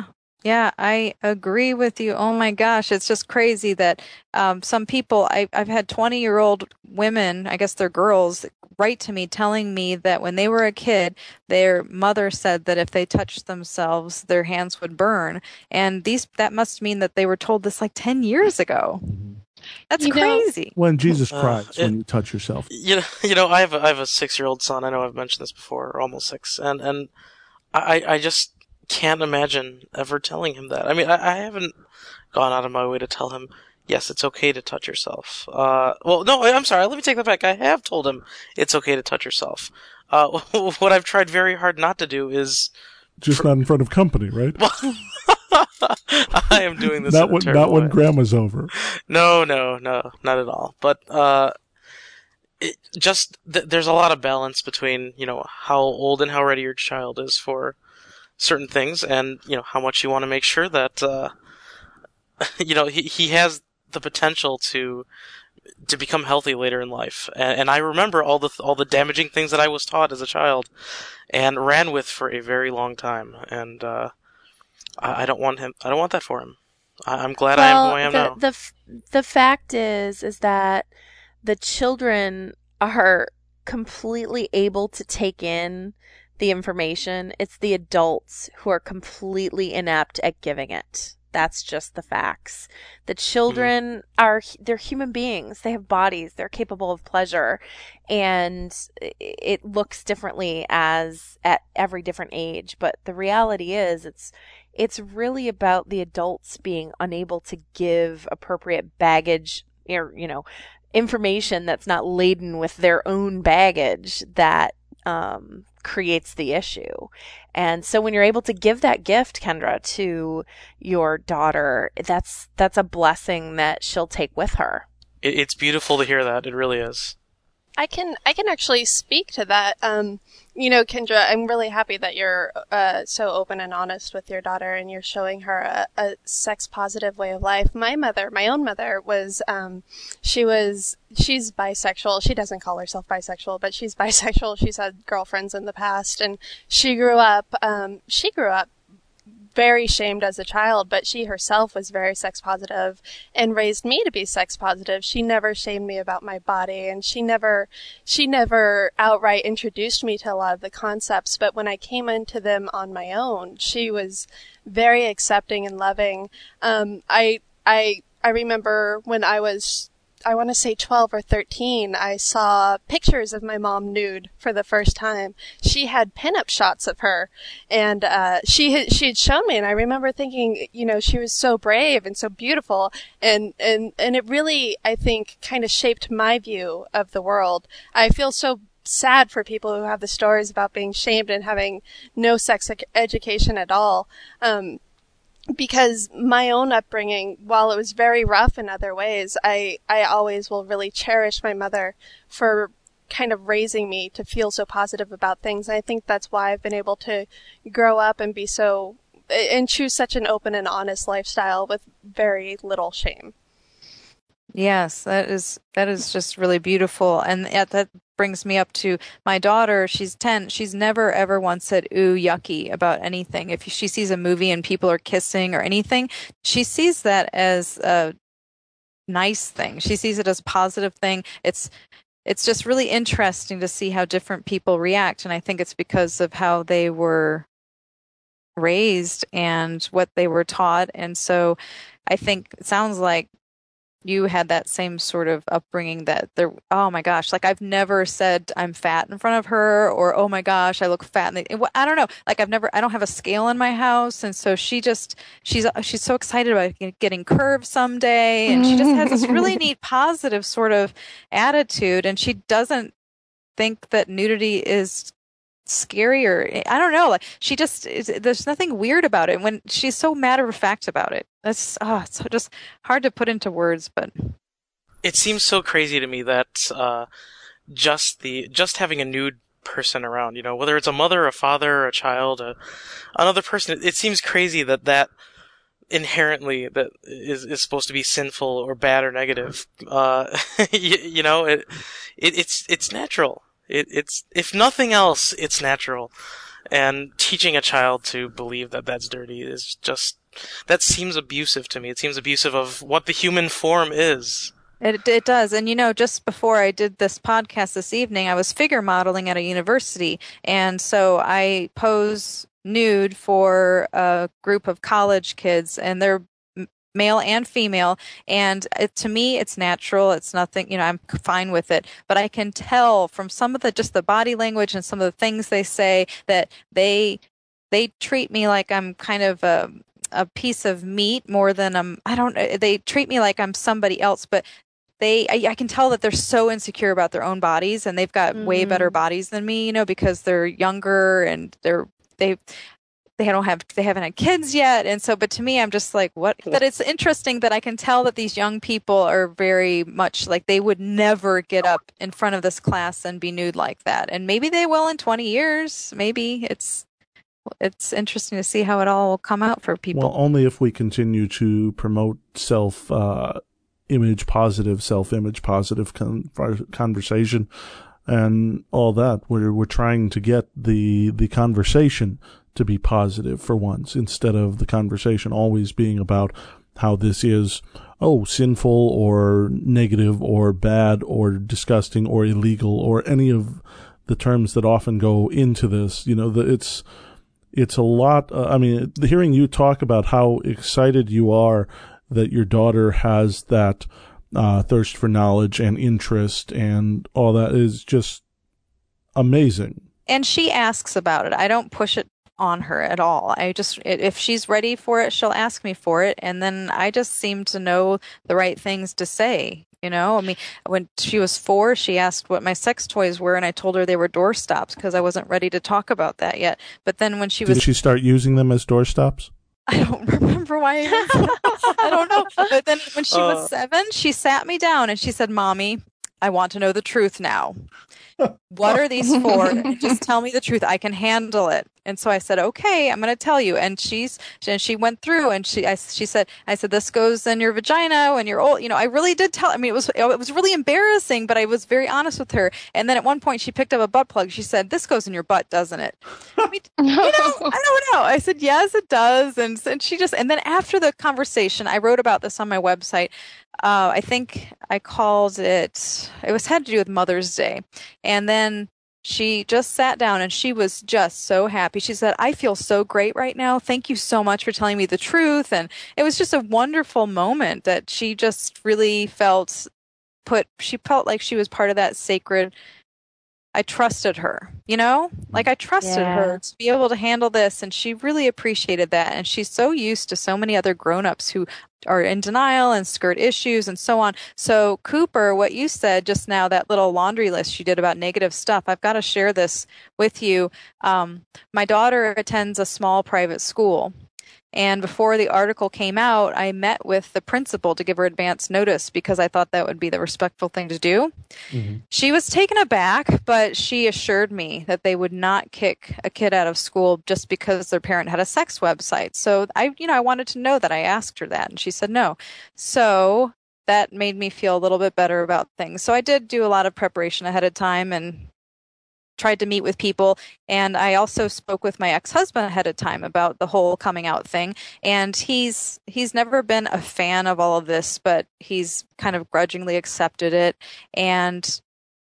I agree with you. Oh my gosh, it's just crazy that some people, I've had 20-year-old women, I guess they're girls, write to me telling me that when they were a kid, their mother said that if they touched themselves, their hands would burn. And that must mean that they were told this like 10 years ago. Mm-hmm. That's crazy.
When Jesus cries when you touch yourself.
I have a 6-year-old son. I know I've mentioned this before, or almost 6, and I just can't imagine ever telling him that. I mean, I haven't gone out of my way to tell him, yes, it's okay to touch yourself. Well, no, I'm sorry. Let me take that back. I have told him it's okay to touch yourself. What I've tried very hard not to do is
just not in front of company, right?
I am doing this
not when Grandma's over.
No, not at all. But there's a lot of balance between how old and how ready your child is for certain things, and how much you want to make sure that he has the potential to become healthy later in life. And I remember all the damaging things that I was taught as a child and ran with for a very long time. And I don't want that for him. I'm glad I am who I am now.
The fact is that the children are completely able to take in the information. It's the adults who are completely inept at giving it. That's just the facts. The children they're human beings. They have bodies. They're capable of pleasure. And it looks differently at every different age. But the reality is it's really about the adults being unable to give appropriate baggage or, information that's not laden with their own baggage that creates the issue. And so when you're able to give that gift, Kendra, to your daughter, that's a blessing that she'll take with her.
It's beautiful to hear that. It really is.
I can actually speak to that. Kendra, I'm really happy that you're so open and honest with your daughter, and you're showing her a sex-positive way of life. My own mother was, she's bisexual. She doesn't call herself bisexual, but she's bisexual. She's had girlfriends in the past, and she grew up very shamed as a child, but she herself was very sex positive and raised me to be sex positive. She never shamed me about my body, and she never outright introduced me to a lot of the concepts, but when I came into them on my own, she was very accepting and loving. I remember when I was, I want to say 12 or 13, I saw pictures of my mom nude for the first time. She had pinup shots of her, and she had shown me, and I remember thinking, she was so brave and so beautiful, and it really, I think, kind of shaped my view of the world. I feel so sad for people who have the stories about being shamed and having no sex education at all. Because my own upbringing, while it was very rough in other ways, I always will really cherish my mother for kind of raising me to feel so positive about things. And I think that's why I've been able to grow up and and choose such an open and honest lifestyle with very little shame.
Yes, that is just really beautiful. And that brings me up to my daughter. She's 10. She's never, ever once said, ooh, yucky about anything. If she sees a movie and people are kissing or anything, she sees that as a nice thing. She sees it as a positive thing. It's just really interesting to see how different people react. And I think it's because of how they were raised and what they were taught. And so I think it sounds like you had that same sort of upbringing that oh my gosh, like I've never said I'm fat in front of her, or oh my gosh, I look fat. I don't know. Like I don't have a scale in my house. And so she's so excited about getting curved someday. And she just has this really neat, positive sort of attitude. And she doesn't think that nudity is scary, or I don't know, like she just there's nothing weird about it when she's so matter of fact about it. That's it's just hard to put into words, but
it seems so crazy to me that just having a nude person around, whether it's a mother, a father, a child, another person, it seems crazy that inherently that is supposed to be sinful or bad or negative. It's natural. It's if nothing else, it's natural. And teaching a child to believe that that's dirty is just, that seems abusive to me. It seems abusive of what the human form is.
It does. And, just before I did this podcast this evening, I was figure modeling at a university. And so I pose nude for a group of college kids, and they're male and female, and to me it's natural. It's nothing, I'm fine with it, but I can tell from some of the body language and some of the things they say that they treat me like I'm kind of a piece of meat more than they treat me like I'm somebody else, but I can tell that they're so insecure about their own bodies, and they've got way better bodies than me, because they're younger and they haven't had kids yet. And so, but to me, I'm just like, what? But it's interesting that I can tell that these young people are very much like they would never get up in front of this class and be nude like that. And maybe they will in 20 years. Maybe it's interesting to see how it all will come out for people.
Well, only if we continue to promote self-image positive conversation and all that. We're trying to get the conversation to be positive for once, instead of the conversation always being about how this is, sinful or negative or bad or disgusting or illegal or any of the terms that often go into this. It's a lot. Hearing you talk about how excited you are that your daughter has that thirst for knowledge and interest and all that is just amazing.
And she asks about it. I don't push it on her at all. If she's ready for it, she'll ask me for it, and then I just seem to know the right things to say. When she was 4, she asked what my sex toys were, and I told her they were doorstops because I wasn't ready to talk about that yet. But then when
Did she start using them as doorstops?
I don't remember why. I don't know. But then when she was 7, she sat me down and she said, "Mommy, I want to know the truth now." What are these for? And just tell me the truth. I can handle it. And so I said, okay, I'm going to tell you. And she went through and she said, this goes in your vagina when you're old. I really did tell. I mean, it was really embarrassing, but I was very honest with her. And then at one point she picked up a butt plug. She said, this goes in your butt, doesn't it? I mean, I don't know. I said, yes, it does. And then after the conversation, I wrote about this on my website. I think I called it had to do with Mother's Day. And then she just sat down and she was just so happy. She said, I feel so great right now. Thank you so much for telling me the truth. And it was just a wonderful moment that she just really felt like she was part of that sacred. I trusted her, like I trusted her to be able to handle this. And she really appreciated that. And she's so used to so many other grown-ups who are in denial and skirt issues and so on. So Cooper, what you said just now, that little laundry list you did about negative stuff, I've got to share this with you. My daughter attends a small private school. And before the article came out, I met with the principal to give her advance notice because I thought that would be the respectful thing to do. Mm-hmm. She was taken aback, but she assured me that they would not kick a kid out of school just because their parent had a sex website. So I wanted to know that. I asked her that, and she said no. So that made me feel a little bit better about things. So I did do a lot of preparation ahead of time and tried to meet with people. And I also spoke with my ex-husband ahead of time about the whole coming out thing. And he's never been a fan of all of this, but he's kind of grudgingly accepted it. And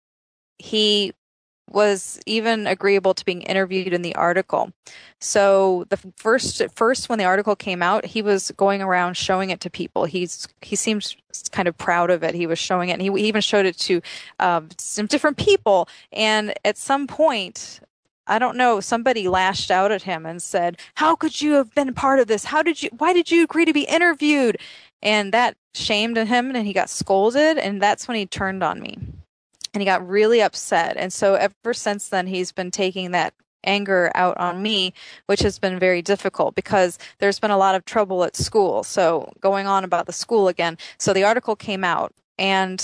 he was even agreeable to being interviewed in the article. So the first when the article came out, he was going around showing it to people. He seemed kind of proud of it. He was showing it, and he even showed it to some different people. And at some point, I don't know, somebody lashed out at him and said, "How could you have been part of this? Why did you agree to be interviewed?" And that shamed him, and he got scolded, and that's when he turned on me. And he got really upset. And so ever since then, he's been taking that anger out on me, which has been very difficult because there's been a lot of trouble at school. So going on about the school again. So the article came out and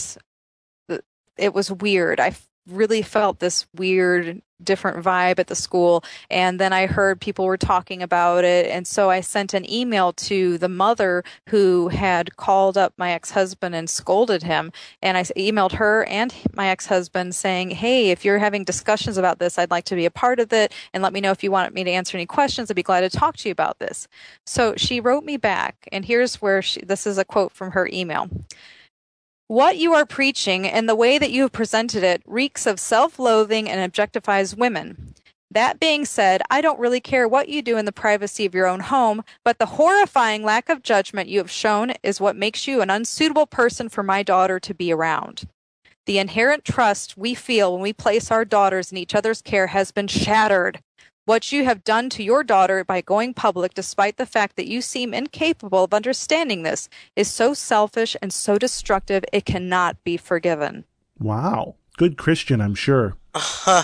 it was weird. I really felt this weird, different vibe at the school. And then I heard people were talking about it. And so I sent an email to the mother who had called up my ex-husband and scolded him. And I emailed her and my ex-husband saying, hey, if you're having discussions about this, I'd like to be a part of it. And let me know if you want me to answer any questions. I'd be glad to talk to you about this. So she wrote me back. And here's where this is a quote from her email. What you are preaching and the way that you have presented it reeks of self-loathing and objectifies women. That being said, I don't really care what you do in the privacy of your own home, but the horrifying lack of judgment you have shown is what makes you an unsuitable person for my daughter to be around. The inherent trust we feel when we place our daughters in each other's care has been shattered. What you have done to your daughter by going public, despite the fact that you seem incapable of understanding this, is so selfish and so destructive it cannot be forgiven.
Wow. Good Christian, I'm sure.
Yeah.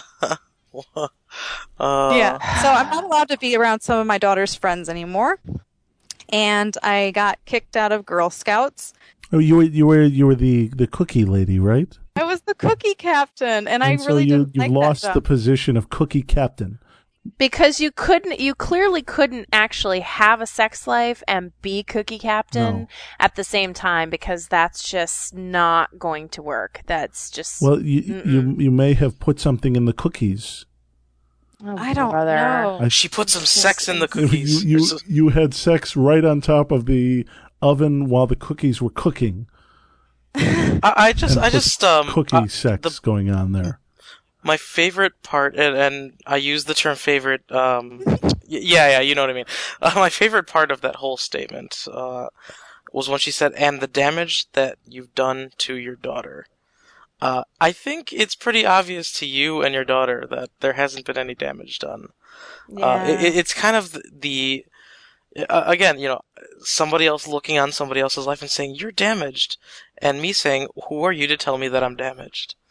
So I'm not allowed to be around some of my daughter's friends anymore. And I got kicked out of Girl Scouts.
Oh, you were the cookie lady, right?
I was the cookie captain, and I
so
really
you
didn't like
lost
that job.
the position of cookie captain.
Because you clearly couldn't actually have a sex life and be cookie captain at the same time, because that's just not going to work. That's just...
Well, you may have put something in the cookies.
Oh, I don't know.
She put some sex in the cookies.
You had sex right on top of the oven while the cookies were cooking.
I just
cookie sex going on there.
My favorite part, and I use the term favorite, yeah, you know what I mean. My favorite part of that whole statement was when she said, and the damage that you've done to your daughter. I think it's pretty obvious to you and your daughter that there hasn't been any damage done.
Yeah.
It's kind of the again, somebody else looking on somebody else's life and saying, you're damaged, and me saying, who are you to tell me that I'm damaged?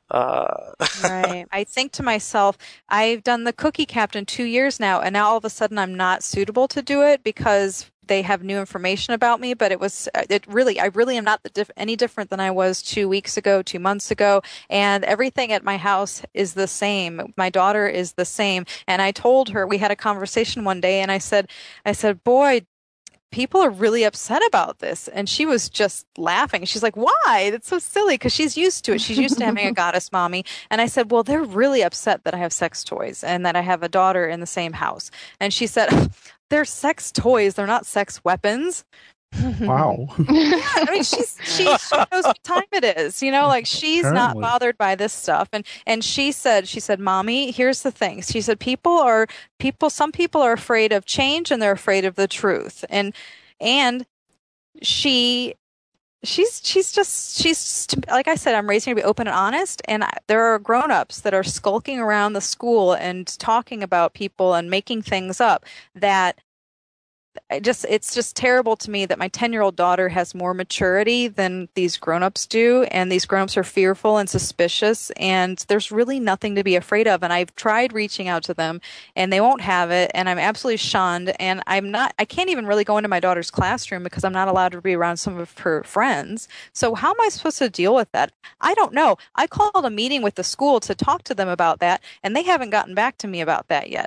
Right. I think to myself, I've done the Cookie Captain 2 years now, and now all of a sudden I'm not suitable to do it because they have new information about me. But I really am not any different than I was 2 weeks ago, 2 months ago, and everything at my house is the same. My daughter is the same, and I told her, we had a conversation one day, and I said, boy, people are really upset about this. And she was just laughing. She's like, why? That's so silly, because she's used to it. She's used to having a goddess mommy. And I said, well, they're really upset that I have sex toys and that I have a daughter in the same house. And she said, they're sex toys. They're not sex weapons.
Wow.
I mean, she knows what time it is, like she's
Apparently.
not bothered by this stuff. And she said, Mommy, here's the thing. She said, some people are afraid of change and they're afraid of the truth. And she's like I said, I'm raising her to be open and honest. And there are grown-ups that are skulking around the school and talking about people and making things up that it's just terrible to me that my 10-year-old daughter has more maturity than these grown-ups do, and these grown-ups are fearful and suspicious, and there's really nothing to be afraid of. And I've tried reaching out to them, and they won't have it, and I'm absolutely shunned, and I can't even really go into my daughter's classroom because I'm not allowed to be around some of her friends. So how am I supposed to deal with that? I don't know. I called a meeting with the school to talk to them about that, and they haven't gotten back to me about that yet.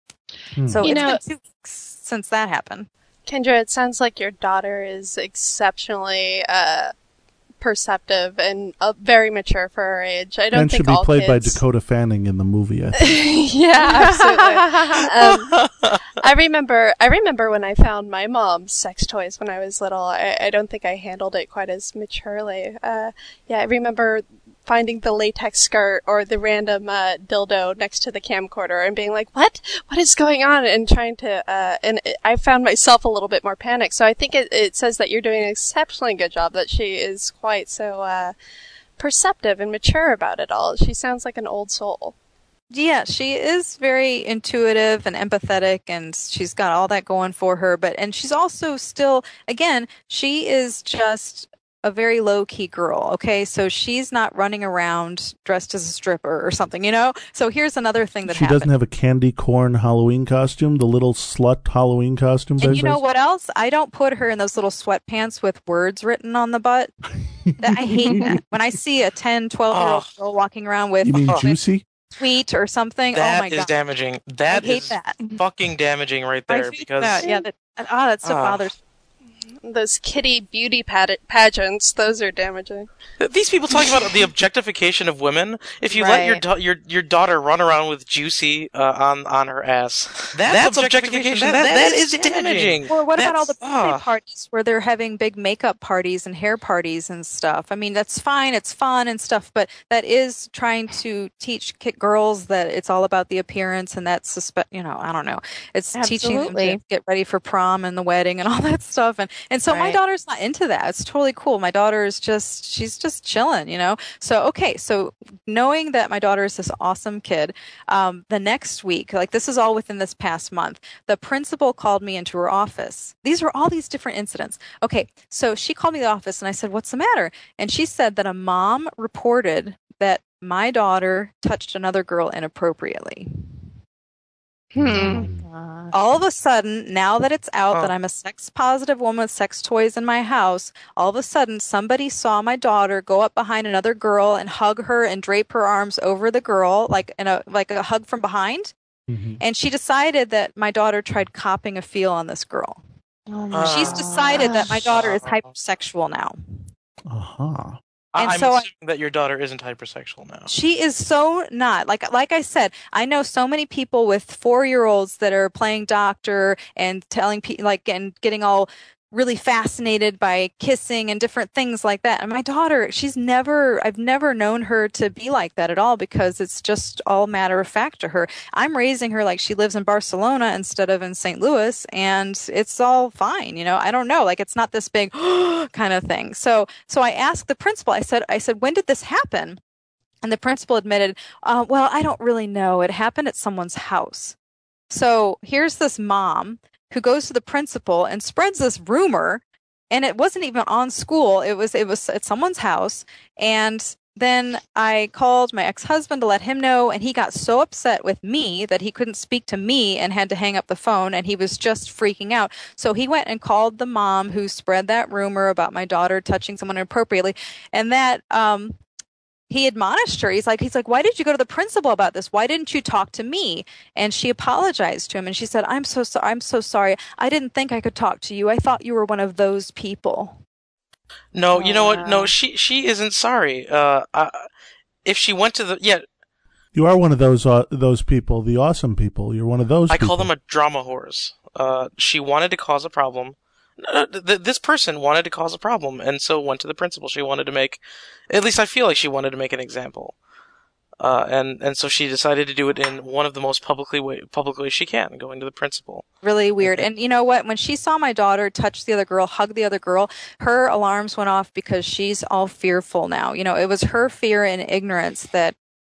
So it's been 2 weeks since that happened.
Kendra, it sounds like your daughter is exceptionally perceptive and very mature for her age. I don't
and
think
should be
all
played by
kids...
Dakota Fanning in the movie, I think.
Yeah, absolutely. I remember when I found my mom's sex toys when I was little. I don't think I handled it quite as maturely. I remember finding the latex skirt or the random dildo next to the camcorder and being like, what is going on? And trying to, I found myself a little bit more panicked. So I think it says that you're doing an exceptionally good job, that she is quite so perceptive and mature about it all. She sounds like an old soul.
Yeah, she is very intuitive and empathetic, and she's got all that going for her. And she's also still, again, she is just a very low-key girl, okay? So she's not running around dressed as a stripper or something, So here's another thing that happened.
She doesn't have a candy corn Halloween costume, the little slut Halloween costumes.
And you know what else? I don't put her in those little sweatpants with words written on the butt. I hate that. When I see a 10, 12-year-old girl walking around with...
You mean Juicy?
Tweet or something.
That
oh my
is
God.
Damaging. That is fucking damaging right there.
I hate that. Yeah, that stuff bothers.
Those kitty beauty pageants, those are damaging.
These people talking about the objectification of women. If you let your daughter run around with Juicy on her ass, that's objectification. That is damaging.
Or what about all the party parties where they're having big makeup parties and hair parties and stuff? I mean, that's fine. It's fun and stuff, but that is trying to teach girls that it's all about the appearance, and that's I don't know. It's teaching them to get ready for prom and the wedding and all that stuff. And so my daughter's not into that. It's totally cool. My daughter is she's just chilling, So, so knowing that my daughter is this awesome kid, the next week, like this is all within this past month, the principal called me into her office. These were all these different incidents. Okay, so she called me to the office and I said, what's the matter? And she said that a mom reported that my daughter touched another girl inappropriately. All of a sudden, now that it's out that I'm a sex-positive woman with sex toys in my house, all of a sudden somebody saw my daughter go up behind another girl and hug her and drape her arms over the girl, like a hug from behind. Mm-hmm. And she decided that my daughter tried copping a feel on this girl. She's decided that my daughter is hypersexual now.
Uh-huh.
And I'm assuming that your daughter isn't hypersexual now.
She is so not. Like I said, I know so many people with 4-year-olds that are playing doctor and telling people, and getting all really fascinated by kissing and different things like that. And my daughter, I've never known her to be like that at all, because it's just all matter of fact to her. I'm raising her like she lives in Barcelona instead of in St. Louis, and it's all fine. I don't know. It's not this big kind of thing. So I asked the principal, I said, when did this happen? And the principal admitted, well, I don't really know. It happened at someone's house. So here's this mom who goes to the principal and spreads this rumor, and it wasn't even on school. It was at someone's house, and then I called my ex-husband to let him know, and he got so upset with me that he couldn't speak to me and had to hang up the phone, and he was just freaking out. So he went and called the mom who spread that rumor about my daughter touching someone inappropriately, and that he admonished her. He's like, why did you go to the principal about this? Why didn't you talk to me? And she apologized to him, and she said, I'm so sorry. I didn't think I could talk to you. I thought you were one of those people.
No, you know what? No, she isn't sorry. If she went to the
You are one of those people, the awesome people. You're one of those.
I
people.
call them a drama whores. She wanted to cause a problem. This person wanted to cause a problem, and so went to the principal. She wanted to make, at least I feel like she wanted to make an example. And so she decided to do it in one of the most public ways she can, going to the principal.
Really weird. And you know what? When she saw my daughter touch the other girl, hug the other girl, her alarms went off because she's all fearful now. You know, it was her fear and ignorance that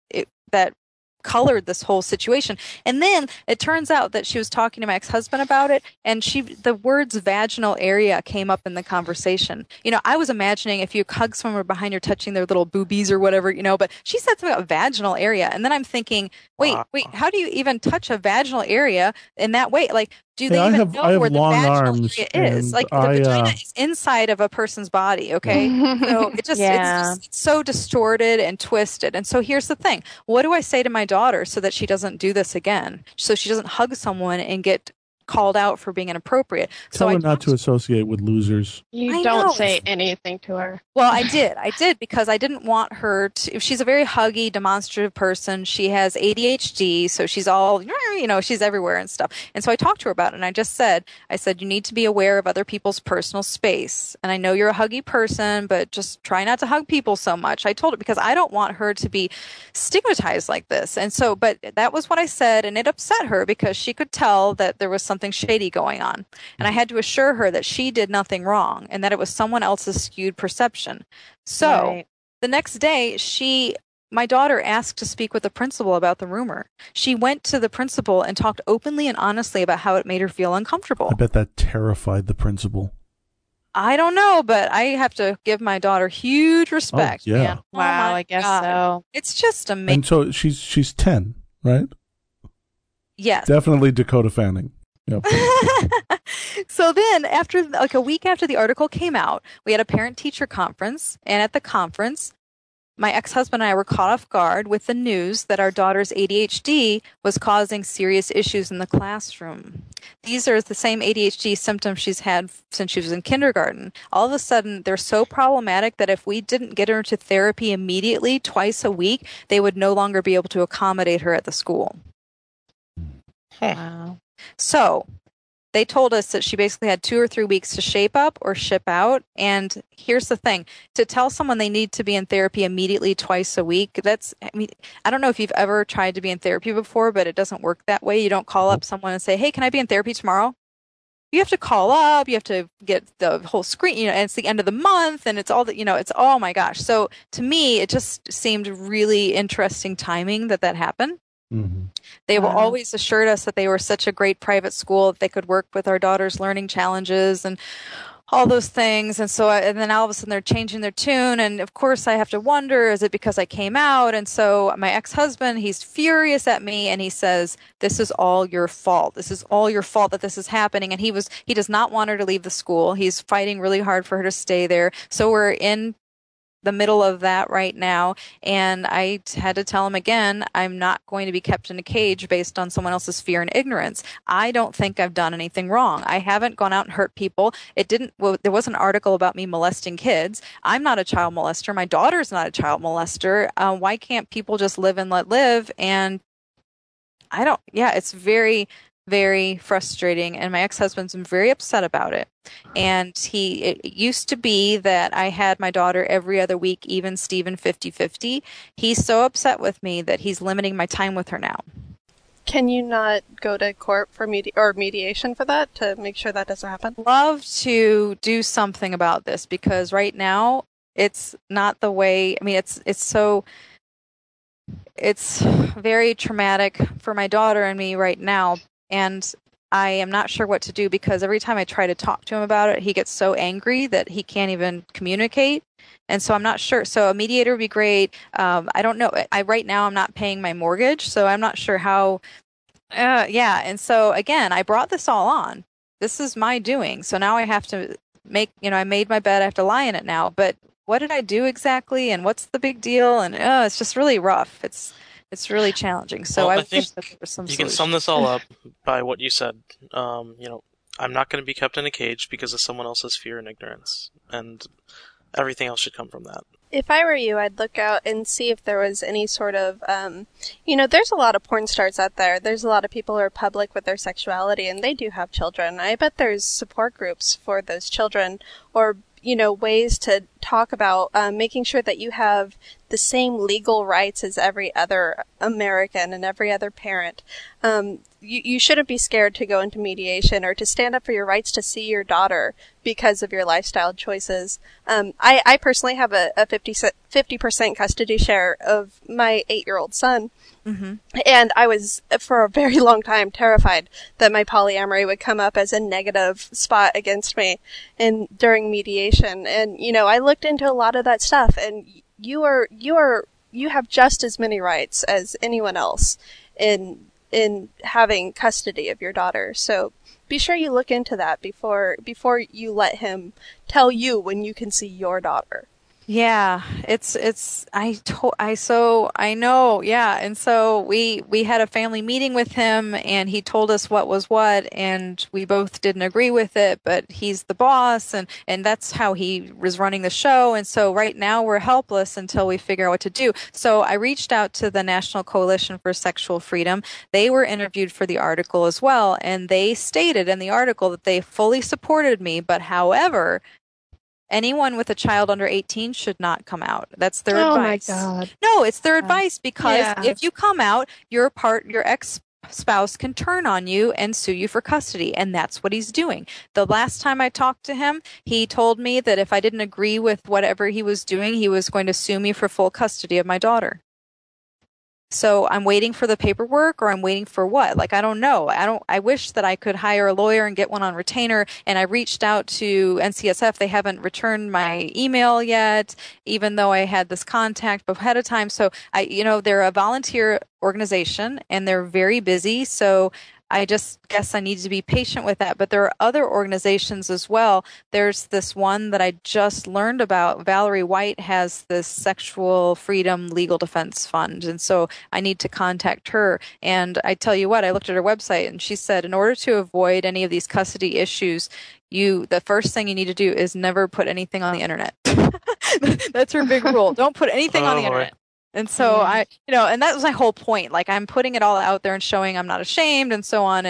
colored this whole situation. And then it turns out that she was talking to my ex-husband about it, and the words vaginal area came up in the conversation. You know, I was imagining if you hug someone behind, you're touching their little boobies or whatever, you know, but she said something about vaginal area. And then I'm thinking, wait, how do you even touch a vaginal area in that way? Like, do they even know where the vaginal area is? Like, the vagina is inside of a person's body, okay? So it's so distorted and twisted. And so here's the thing. What do I say to my daughter so that she doesn't do this again? So she doesn't hug someone and get called out for being inappropriate.
Tell her not to associate with losers.
You don't say anything to her.
Well, I did because I didn't want her to. She's a very huggy, demonstrative person. She has ADHD, so she's all, you know, she's everywhere and stuff. And so I talked to her about it, and I said, you need to be aware of other people's personal space. And I know you're a huggy person, but just try not to hug people so much. I told her because I don't want her to be stigmatized like this. And so, but that was what I said, and it upset her because she could tell that there was something shady going on. And I had to assure her that she did nothing wrong and that it was someone else's skewed perception. So the next day, my daughter asked to speak with the principal about the rumor. She went to the principal and talked openly and honestly about how it made her feel uncomfortable.
I bet that terrified the principal.
I don't know, but I have to give my daughter huge respect.
Oh, yeah.
Man.
Wow, I guess so.
It's just amazing.
And so she's 10, right?
Yes.
Definitely Dakota Fanning. Yep.
So then, after a week after the article came out, we had a parent-teacher conference, and at the conference, my ex-husband and I were caught off guard with the news that our daughter's ADHD was causing serious issues in the classroom. These are the same ADHD symptoms she's had since she was in kindergarten. All of a sudden, they're so problematic that if we didn't get her to therapy immediately, twice a week, they would no longer be able to accommodate her at the school.
Wow.
So they told us that she basically had 2 or 3 weeks to shape up or ship out. And here's the thing. To tell someone they need to be in therapy immediately twice a week, I don't know if you've ever tried to be in therapy before, but it doesn't work that way. You don't call up someone and say, hey, can I be in therapy tomorrow? You have to call up, you have to get the whole screen, and it's the end of the month, and it's all that, it's, oh my gosh. So to me, it just seemed really interesting timing that happened. Mm-hmm. They were always assured us that they were such a great private school that they could work with our daughter's learning challenges and all those things. And so, and then all of a sudden they're changing their tune. And of course I have to wonder, is it because I came out? And so my ex-husband, he's furious at me and he says, this is all your fault. This is all your fault that this is happening. And he does not want her to leave the school. He's fighting really hard for her to stay there. So we're in the middle of that right now, and I had to tell him again, I'm not going to be kept in a cage based on someone else's fear and ignorance. I don't think I've done anything wrong. I haven't gone out and hurt people. There was an article about me molesting kids. I'm not a child molester. My daughter's not a child molester. Why can't people just live and let live? And it's very, very frustrating, and my ex-husband's been very upset about it. And it used to be that I had my daughter every other week, even Steven 50-50. He's so upset with me that he's limiting my time with her now.
Can you not go to court for mediation for that to make sure that doesn't happen?
I'd love to do something about this because right now it's not the way. I mean, it's very traumatic for my daughter and me right now. And I am not sure what to do because every time I try to talk to him about it, he gets so angry that he can't even communicate. And so I'm not sure. So a mediator would be great. I don't know. Right now I'm not paying my mortgage, so I'm not sure how. Yeah. And so again, I brought this all on. This is my doing. So now I have to I made my bed. I have to lie in it now. But what did I do exactly? And what's the big deal? And it's just really rough. It's really challenging. So I think that there was some
you can sum this all up by what you said. I'm not going to be kept in a cage because of someone else's fear and ignorance, and everything else should come from that.
If I were you, I'd look out and see if there was any sort of, there's a lot of porn stars out there. There's a lot of people who are public with their sexuality, and they do have children. I bet there's support groups for those children, or ways to talk about making sure that you have the same legal rights as every other American and every other parent. You shouldn't be scared to go into mediation or to stand up for your rights to see your daughter because of your lifestyle choices. I personally have a 50% custody share of my 8-year-old son. Mm-hmm. And I was, for a very long time, terrified that my polyamory would come up as a negative spot against me during mediation. And, I looked into a lot of that stuff, and you have just as many rights as anyone else in having custody of your daughter. So be sure you look into that before you let him tell you when you can see your daughter.
Yeah, I know. Yeah. And so we had a family meeting with him, and he told us what was what, and we both didn't agree with it, but he's the boss, and that's how he was running the show. And so right now we're helpless until we figure out what to do. So I reached out to the National Coalition for Sexual Freedom. They were interviewed for the article as well, and they stated in the article that they fully supported me, but however, anyone with a child under 18 should not come out. That's their advice.
Oh my God.
No, it's their advice because if you come out, your ex-spouse can turn on you and sue you for custody, and that's what he's doing. The last time I talked to him, he told me that if I didn't agree with whatever he was doing, he was going to sue me for full custody of my daughter. So I'm waiting for the paperwork, or I'm waiting for what? I don't know. I wish that I could hire a lawyer and get one on retainer. And I reached out to NCSF. They haven't returned my email yet, even though I had this contact ahead of time. So they're a volunteer organization and they're very busy. So I just guess I need to be patient with that. But there are other organizations as well. There's this one that I just learned about. Valerie White has this Sexual Freedom Legal Defense Fund. And so I need to contact her. And I tell you what, I looked at her website and she said, in order to avoid any of these custody issues, the first thing you need to do is never put anything on the internet. That's her big rule. Don't put anything on the internet. And so and that was my whole point. I'm putting it all out there and showing I'm not ashamed and so on.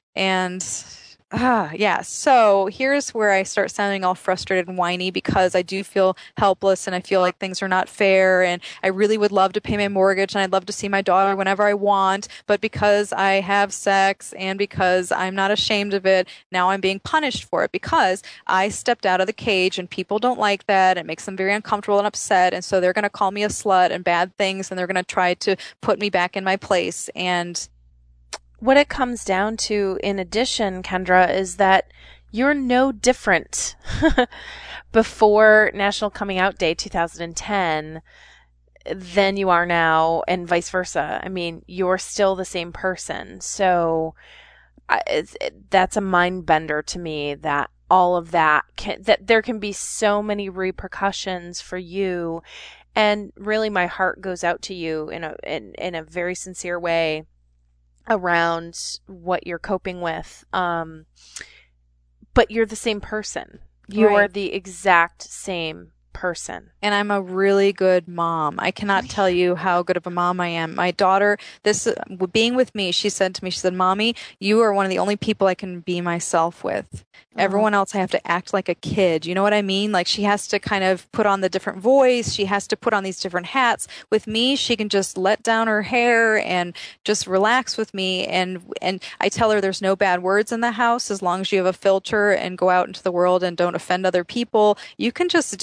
So here's where I start sounding all frustrated and whiny because I do feel helpless and I feel like things are not fair, and I really would love to pay my mortgage and I'd love to see my daughter whenever I want, but because I have sex and because I'm not ashamed of it, now I'm being punished for it because I stepped out of the cage, and people don't like that. It makes them very uncomfortable and upset, and so they're going to call me a slut and bad things, and they're going to try to put me back in my place. And
what it comes down to, in addition, Kendra, is that you're no different before National Coming Out Day 2010 than you are now, and vice versa. I mean, you're still the same person. So that's a mind bender to me, that all of that that there can be so many repercussions for you. And really, my heart goes out to you in a very sincere way around what you're coping with. But you're the same person. You're the exact same person.
And I'm a really good mom. I cannot tell you how good of a mom I am. My daughter, being with me, she said, Mommy, you are one of the only people I can be myself with. Everyone else, I have to act like a kid. You know what I mean? She has to kind of put on the different voice. She has to put on these different hats. With me, she can just let down her hair and just relax with me. And I tell her there's no bad words in the house as long as you have a filter and go out into the world and don't offend other people. You can just do and say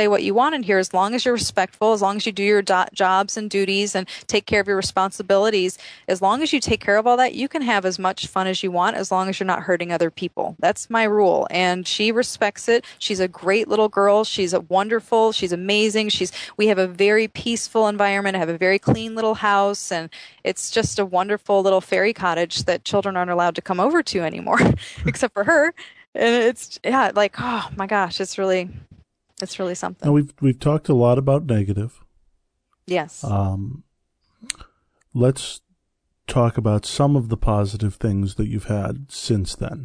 say what you want in here as long as you're respectful, as long as you do your jobs and duties and take care of your responsibilities. As long as you take care of all that, you can have as much fun as you want as long as you're not hurting other people. That's my rule. And she respects it. She's a great little girl. She's wonderful. She's amazing. We have a very peaceful environment. I have a very clean little house, and it's just a wonderful little fairy cottage that children aren't allowed to come over to anymore, except for her. And it's, like, oh my gosh, it's really something.
Now, we've talked a lot about negative.
Yes.
Let's talk about some of the positive things that you've had since then.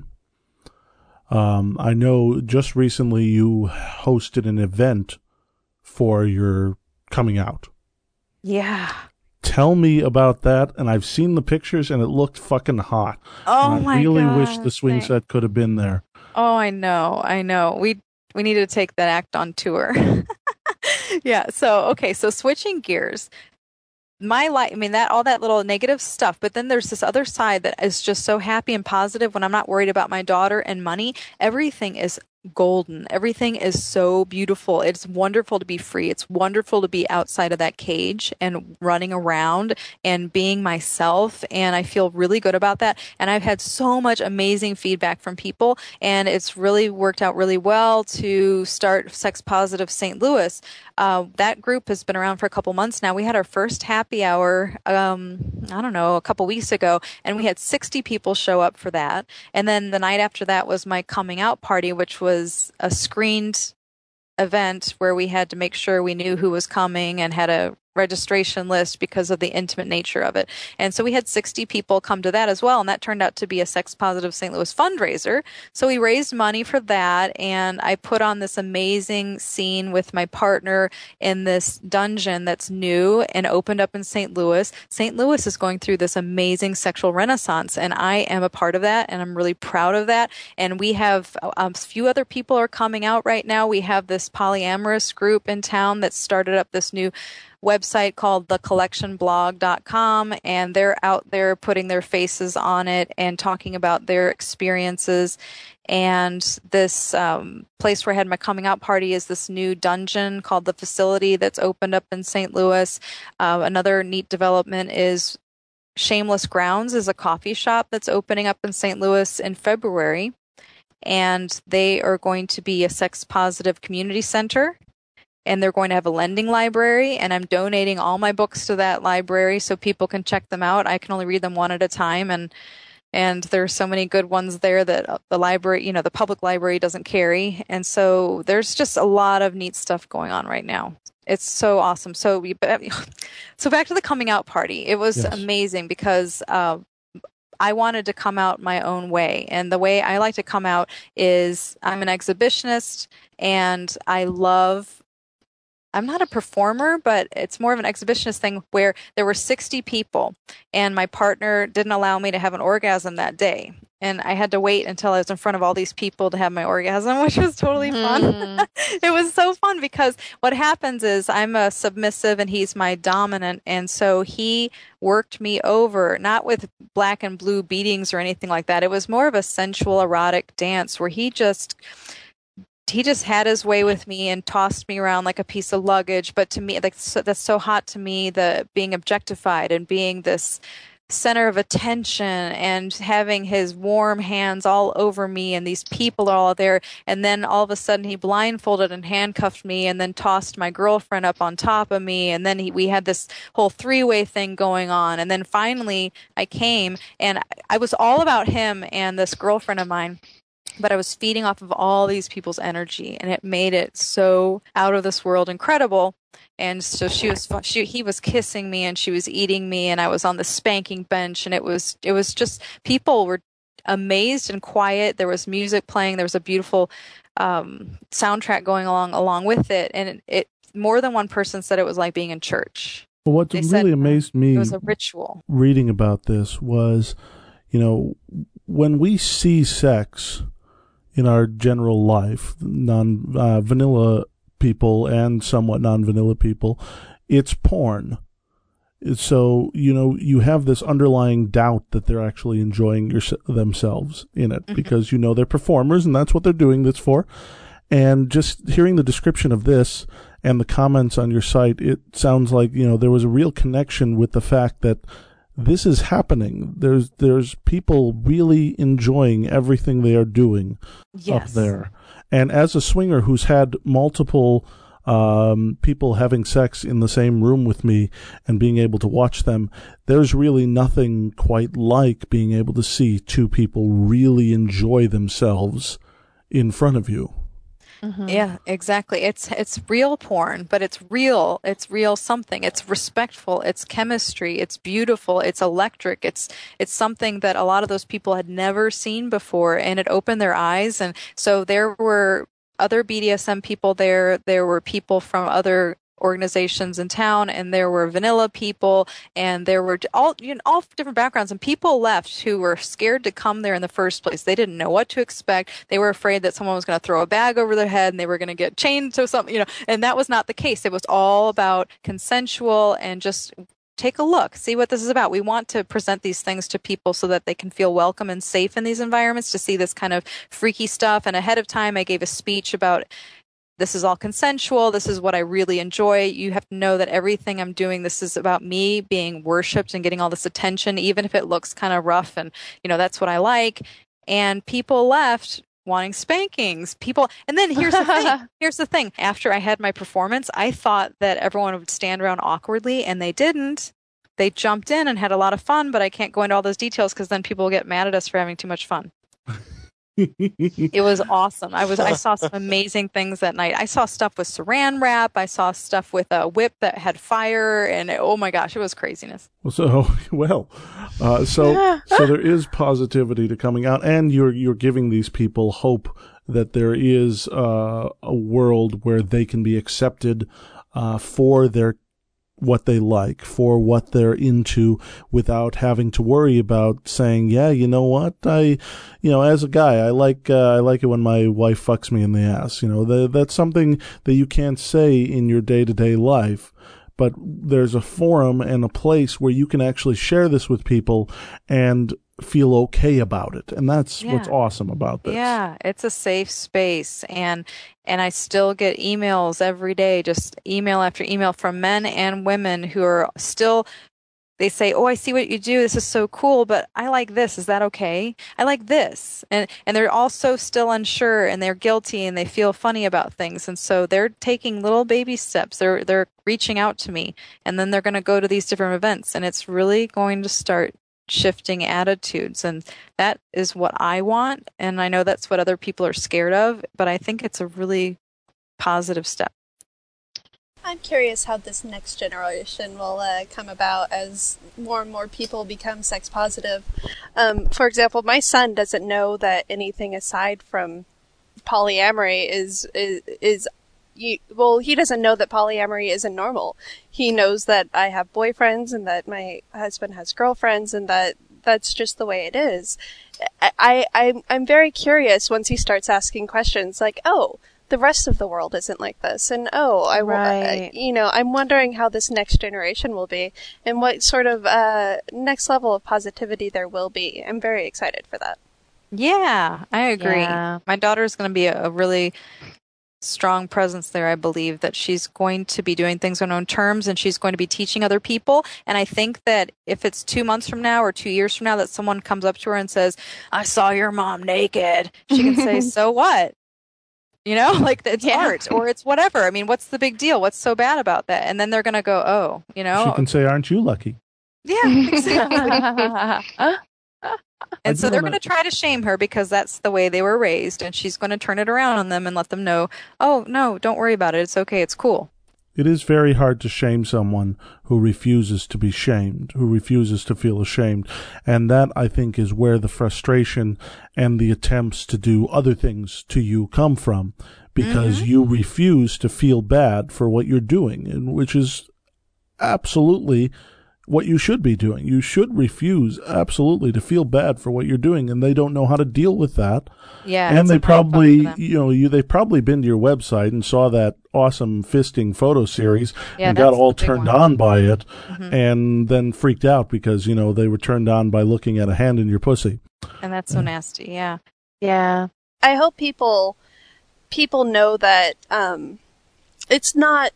I know just recently you hosted an event for your coming out.
Yeah.
Tell me about that. And I've seen the pictures, and it looked fucking hot.
Oh my god!
I really wish the swing set could have been there.
Oh, I know. We need to take that act on tour. Yeah. So switching gears. My life, all that little negative stuff, but then there's this other side that is just so happy and positive when I'm not worried about my daughter and money. Everything is golden. Everything is so beautiful. It's wonderful to be free. It's wonderful to be outside of that cage and running around and being myself. And I feel really good about that. And I've had so much amazing feedback from people, and it's really worked out really well to start Sex Positive St. Louis. That group has been around for a couple months now. We had our first happy hour, a couple weeks ago, and we had 60 people show up for that. And then the night after that was my coming out party, which was a screened event where we had to make sure we knew who was coming and had a registration list because of the intimate nature of it. And so we had 60 people come to that as well, and that turned out to be a Sex Positive St. Louis fundraiser. So we raised money for that, and I put on this amazing scene with my partner in this dungeon that's new and opened up in St. Louis. St. Louis is going through this amazing sexual renaissance, and I am a part of that, and I'm really proud of that. And we have a few other people are coming out right now. We have this polyamorous group in town that started up this new website called thecollectionblog.com, and they're out there putting their faces on it and talking about their experiences. And this place where I had my coming out party is this new dungeon called The Facility that's opened up in St. Louis. Another neat development is Shameless Grounds is a coffee shop that's opening up in St. Louis in February, and they are going to be a sex positive community center. And they're going to have a lending library, and I'm donating all my books to that library so people can check them out. I can only read them one at a time, and there's so many good ones there that the library, the public library doesn't carry. And so there's just a lot of neat stuff going on right now. It's so awesome. So back to the coming out party. It was amazing because I wanted to come out my own way. And the way I like to come out is I'm an exhibitionist, and I'm not a performer, but it's more of an exhibitionist thing where there were 60 people, and my partner didn't allow me to have an orgasm that day. And I had to wait until I was in front of all these people to have my orgasm, which was totally fun. It was so fun because what happens is I'm a submissive and he's my dominant. And so he worked me over, not with black and blue beatings or anything like that. It was more of a sensual, erotic dance where he just had his way with me and tossed me around like a piece of luggage. But to me, that's so hot to me, the being objectified and being this center of attention and having his warm hands all over me, and these people are all there. And then all of a sudden he blindfolded and handcuffed me and then tossed my girlfriend up on top of me. And then we had this whole three-way thing going on. And then finally I came, and I was all about him and this girlfriend of mine. But I was feeding off of all these people's energy, and it made it so out of this world incredible. And so he was kissing me, and she was eating me, and I was on the spanking bench, and it was just, people were amazed and quiet. There was music playing. There was a beautiful soundtrack going along with it, and it more than one person said it was like being in church.
Well, what really amazed me,
it was a ritual.
Reading about this was, when we see sex in our general life, vanilla people and somewhat non-vanilla people, it's porn. So, you have this underlying doubt that they're actually enjoying themselves in it, because they're performers and that's what they're doing this for. And just hearing the description of this and the comments on your site, it sounds like, there was a real connection with the fact that this is happening. There's people really enjoying everything they are doing up there. And as a swinger who's had multiple people having sex in the same room with me and being able to watch them, there's really nothing quite like being able to see two people really enjoy themselves in front of you.
Mm-hmm. Yeah, exactly. It's real porn, but it's real. It's real something. It's respectful. It's chemistry. It's beautiful. It's electric. It's something that a lot of those people had never seen before, and it opened their eyes. And so there were other BDSM people there. There were people from other organizations in town, and there were vanilla people, and there were all different backgrounds, and people left who were scared to come there in the first place. They didn't know what to expect. They were afraid that someone was going to throw a bag over their head and they were going to get chained to something, and that was not the case. It was all about consensual and just take a look, see what this is about. We want to present these things to people so that they can feel welcome and safe in these environments to see this kind of freaky stuff. And ahead of time, I gave a speech about this is all consensual. This is what I really enjoy. You have to know that everything I'm doing, this is about me being worshipped and getting all this attention, even if it looks kind of rough. And, that's what I like. And people left wanting spankings. And then here's the thing. Here's the thing. After I had my performance, I thought that everyone would stand around awkwardly, and they didn't. They jumped in and had a lot of fun, but I can't go into all those details because then people will get mad at us for having too much fun. It was awesome. I saw some amazing things that night. I saw stuff with saran wrap. I saw stuff with a whip that had fire, and oh my gosh, it was craziness.
So there is positivity to coming out, and you're giving these people hope that there is a world where they can be accepted for what they like, for what they're into, without having to worry about saying, yeah, you know what, as a guy, I like it when my wife fucks me in the ass. That's something that you can't say in your day-to-day life, but there's a forum and a place where you can actually share this with people and feel okay about it. And that's what's awesome about this.
Yeah, it's a safe space. And I still get emails every day, just email after email from men and women who are still, they say, oh, I see what you do. This is so cool, but I like this. Is that okay? I like this. And they're also still unsure, and they're guilty, and they feel funny about things. And so they're taking little baby steps. They're reaching out to me, and then they're going to go to these different events, and it's really going to start shifting attitudes. And that is what I want. And I know that's what other people are scared of, but I think it's a really positive step.
I'm curious how this next generation will come about as more and more people become sex positive. For example, my son doesn't know that anything aside from polyamory he doesn't know that polyamory isn't normal. He knows that I have boyfriends and that my husband has girlfriends and that that's just the way it is. I'm very curious once he starts asking questions like, oh, the rest of the world isn't like this. And I'm wondering how this next generation will be and what sort of next level of positivity there will be. I'm very excited for that.
Yeah, I agree. Yeah. My daughter is going to be a really strong presence there. I believe that she's going to be doing things on her own terms, and she's going to be teaching other people. And I think that if it's 2 months from now or 2 years from now that someone comes up to her and says, I saw your mom naked, she can say, so what? It's art or it's whatever. I mean, what's the big deal? What's so bad about that? And then they're going to go, oh,
She can say, aren't you lucky?
Yeah, exactly. And so they're going to try to shame her because that's the way they were raised, and she's going to turn it around on them and let them know, oh, no, don't worry about it. It's okay. It's cool.
It is very hard to shame someone who refuses to be shamed, who refuses to feel ashamed. And that, I think, is where the frustration and the attempts to do other things to you come from, because you refuse to feel bad for what you're doing, and which is absolutely what you should be doing. You should refuse absolutely to feel bad for what you're doing, and they don't know how to deal with that.
Yeah,
and they probably, they've probably been to your website and saw that awesome fisting photo series and got all turned on by it, and then freaked out because they were turned on by looking at a hand in your pussy.
And that's so nasty. Yeah.
Yeah.
I hope people people know that it's not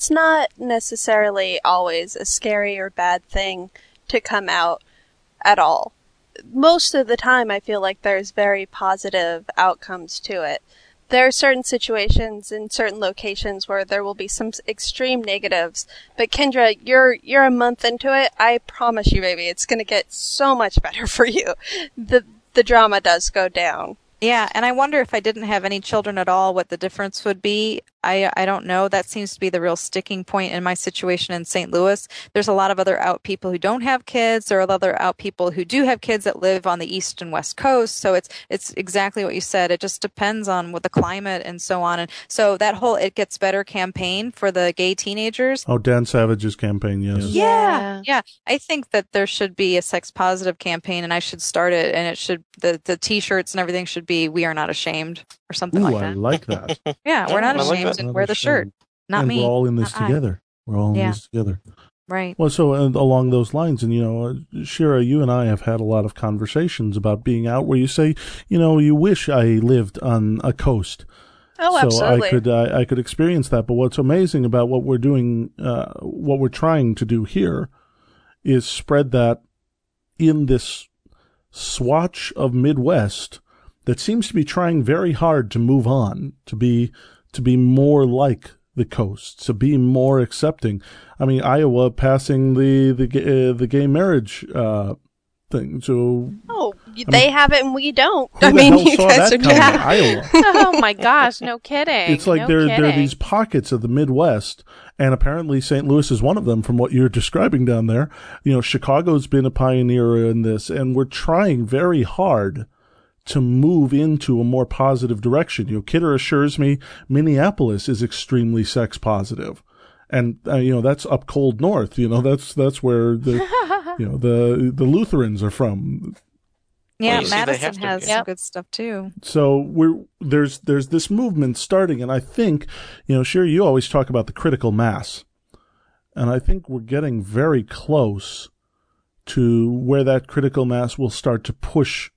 necessarily always a scary or bad thing to come out at all. Most of the time, I feel like there's very positive outcomes to it. There are certain situations in certain locations where there will be some extreme negatives. But Kendra, you're a month into it. I promise you, baby, it's going to get so much better for you. The drama does go down.
Yeah, and I wonder if I didn't have any children at all, what the difference would be. I don't know. That seems to be the real sticking point in my situation in St. Louis. There's a lot of other out people who don't have kids. There are other out people who do have kids that live on the East and West Coast. So it's exactly what you said. It just depends on what the climate and so on. And so that whole It Gets Better campaign for the gay teenagers.
Oh, Dan Savage's campaign, yes.
Yeah. I think that there should be a sex positive campaign, and I should start it, and it should the T-shirts and everything should be "We Are Not Ashamed" or something like that.
I like that.
Yeah, we're not
I like
ashamed,
that.
and wear the shirt. Not
and
me.
we're all in this
Not I.
together. We're all in this together.
Right.
Well, so along those lines, and Shira, you and I have had a lot of conversations about being out where you say, you wish I lived on a coast.
Oh,
so
absolutely.
I could experience that. But what's amazing about what we're doing, what we're trying to do here, is spread that in this swatch of Midwest that seems to be trying very hard to move on, to be more like the coast, to be more accepting. I mean, Iowa passing the gay marriage thing. So
they have it and we don't.
Who the hell saw that coming?
Yeah.
Iowa.
Oh my gosh, no kidding.
It's like there are these pockets of the Midwest, and apparently St. Louis is one of them from what you're describing down there. Chicago's been a pioneer in this, and we're trying very hard to move into a more positive direction. Kidder assures me Minneapolis is extremely sex positive. And, that's up cold north. That's where the Lutherans are from.
Yeah,
Well,
Madison has some good stuff too.
So there's this movement starting, and I think, Shira, you always talk about the critical mass. And I think we're getting very close to where that critical mass will start to push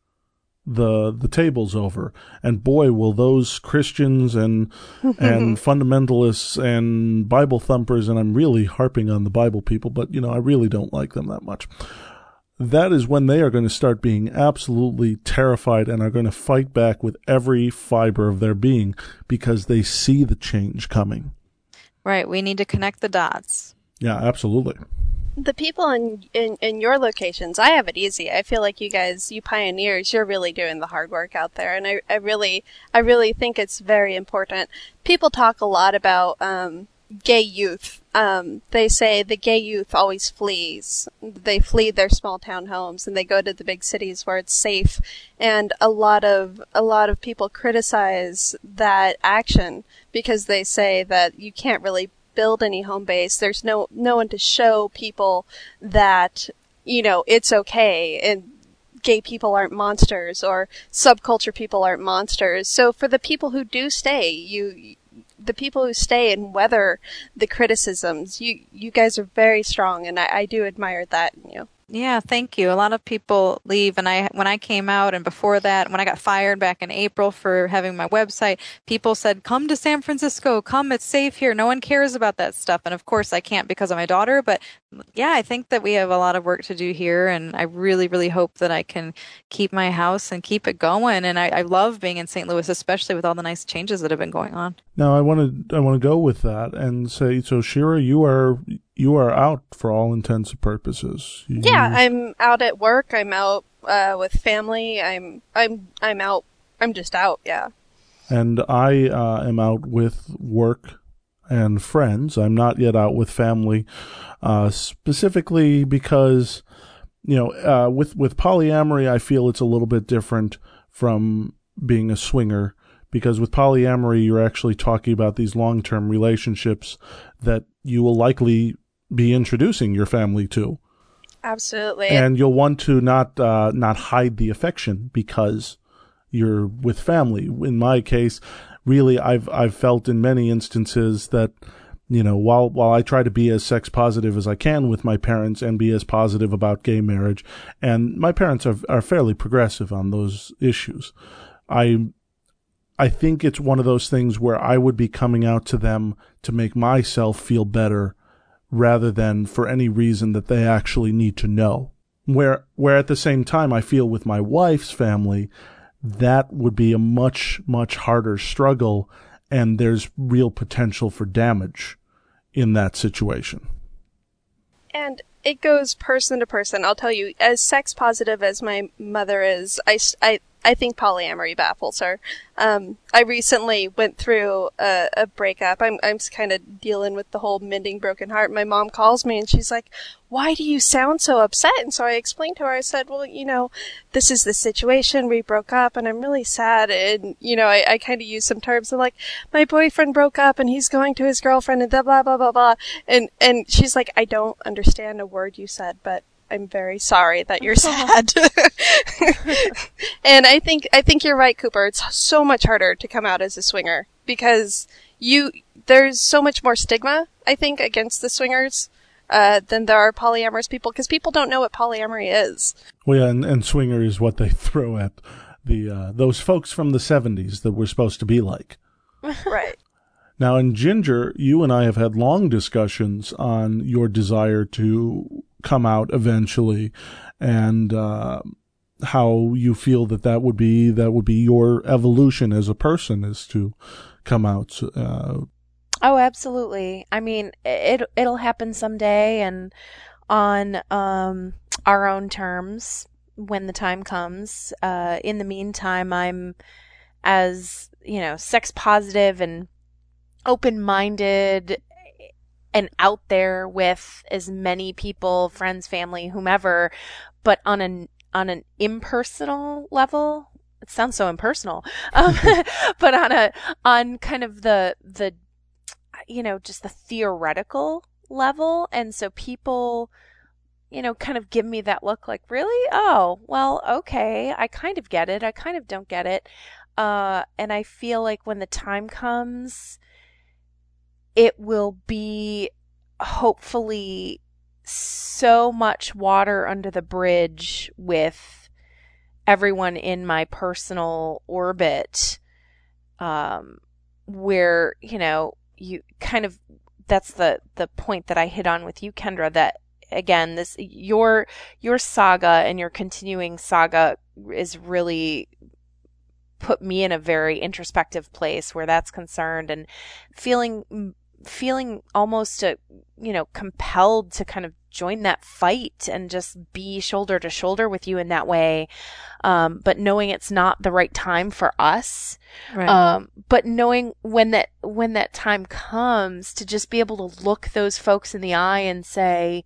the tables over. And boy, will those Christians and fundamentalists and Bible thumpers, and I'm really harping on the Bible people, but I really don't like them that much. That is when they are going to start being absolutely terrified and are going to fight back with every fiber of their being because they see the change coming.
Right. We need to connect the dots.
Yeah, absolutely.
The people in your locations, I have it easy. I feel like you guys, you pioneers, you're really doing the hard work out there, and I really think it's very important. People talk a lot about gay youth. They say the gay youth always flees. They flee their small town homes and they go to the big cities where it's safe. And a lot of people criticize that action because they say that you can't really build any home base. There's no one to show people that, it's okay and gay people aren't monsters or subculture people aren't monsters. So for the people who do stay, the people who stay and weather the criticisms, you guys are very strong, and I do admire that in you.
Yeah, thank you. A lot of people leave, and when I came out, and before that, when I got fired back in April for having my website, people said, "Come to San Francisco, come, it's safe here." No one cares about that stuff, and of course I can't because of my daughter, but yeah, I think that we have a lot of work to do here, and I really, really hope that I can keep my house and keep it going, and I love being in St. Louis, especially with all the nice changes that have been going on.
Now, I want to go with that and say, so Shira, you are out for all intents and purposes.
Yeah, I'm out at work. I'm out with family. I'm out. I'm just out. Yeah.
And I am out with work and friends. I'm not yet out with family, specifically because with polyamory, I feel it's a little bit different from being a swinger. Because with polyamory, you're actually talking about these long-term relationships that you will likely be introducing your family to.
Absolutely.
And you'll want to not hide the affection because you're with family. In my case, really, I've felt in many instances that, while I try to be as sex positive as I can with my parents and be as positive about gay marriage, and my parents are fairly progressive on those issues, I think it's one of those things where I would be coming out to them to make myself feel better rather than for any reason that they actually need to know. Where at the same time, I feel with my wife's family, that would be a much, much harder struggle, and there's real potential for damage in that situation.
And it goes person to person. I'll tell you, as sex positive as my mother is, I think polyamory baffles her. I recently went through a breakup. I'm kind of dealing with the whole mending broken heart. My mom calls me and she's like, "Why do you sound so upset?" And so I explained to her, I said, "Well, this is the situation. We broke up and I'm really sad." And, I kind of used some terms. I'm like, "My boyfriend broke up and he's going to his girlfriend and blah, blah, blah, blah, blah." And she's like, "I don't understand a word you said, but I'm very sorry that you're sad." And I think you're right, Cooper. It's so much harder to come out as a swinger because there's so much more stigma, I think, against the swingers than there are polyamorous people, because people don't know what polyamory is.
Well, yeah, and swinger is what they throw at those folks from the 70s that we're supposed to be like.
Right.
Now, in Ginger, you and I have had long discussions on your desire to come out eventually, and how you feel that would be your evolution as a person, is to come out.
Oh, absolutely. I mean, it'll happen someday, and on our own terms when the time comes. In the meantime, I'm as sex positive and open-minded and out there with as many people, friends, family, whomever, but on an impersonal level. It sounds so impersonal, but on kind of the just the theoretical level. And so people, kind of give me that look like, really? Oh, well, okay. I kind of get it. I kind of don't get it. And I feel like when the time comes, it will be hopefully so much water under the bridge with everyone in my personal orbit, where, you kind of, that's the point that I hit on with you, Kendra, that again, your saga and your continuing saga is really put me in a very introspective place where that's concerned, and feeling almost compelled to kind of join that fight and just be shoulder to shoulder with you in that way. But knowing it's not the right time for us. Right. But knowing when that time comes, to just be able to look those folks in the eye and say,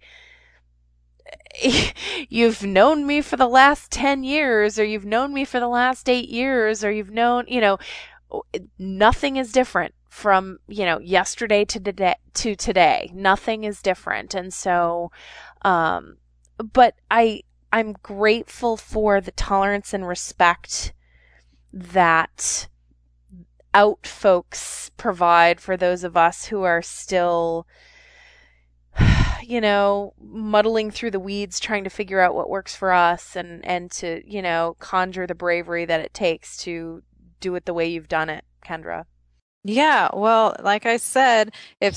"You've known me for the last 10 years, or you've known me for the last 8 years, or you've known, nothing is different from, yesterday to today. Nothing is different." And so, but I'm grateful for the tolerance and respect that out folks provide for those of us who are still, muddling through the weeds, trying to figure out what works for us, and to, conjure the bravery that it takes to do it the way you've done it, Kendra.
Yeah, well, like I said, you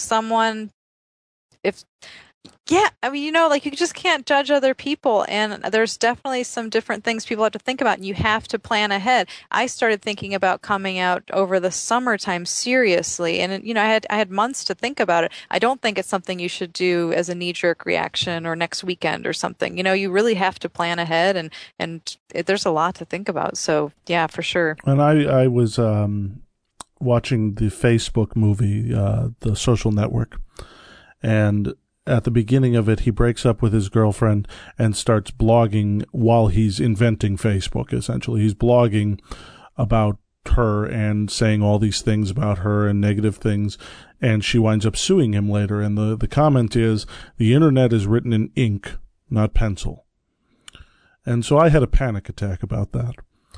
just can't judge other people, and there's definitely some different things people have to think about, and you have to plan ahead. I started thinking about coming out over the summertime seriously, and I had months to think about it. I don't think it's something you should do as a knee-jerk reaction or next weekend or something. You really have to plan ahead, and there's a lot to think about. So yeah, for sure.
And I was watching the Facebook movie, The Social Network, and at the beginning of it, he breaks up with his girlfriend and starts blogging while he's inventing Facebook, essentially. He's blogging about her and saying all these things about her and negative things, and she winds up suing him later. And the comment is, "The internet is written in ink, not pencil." And so I had a panic attack about that.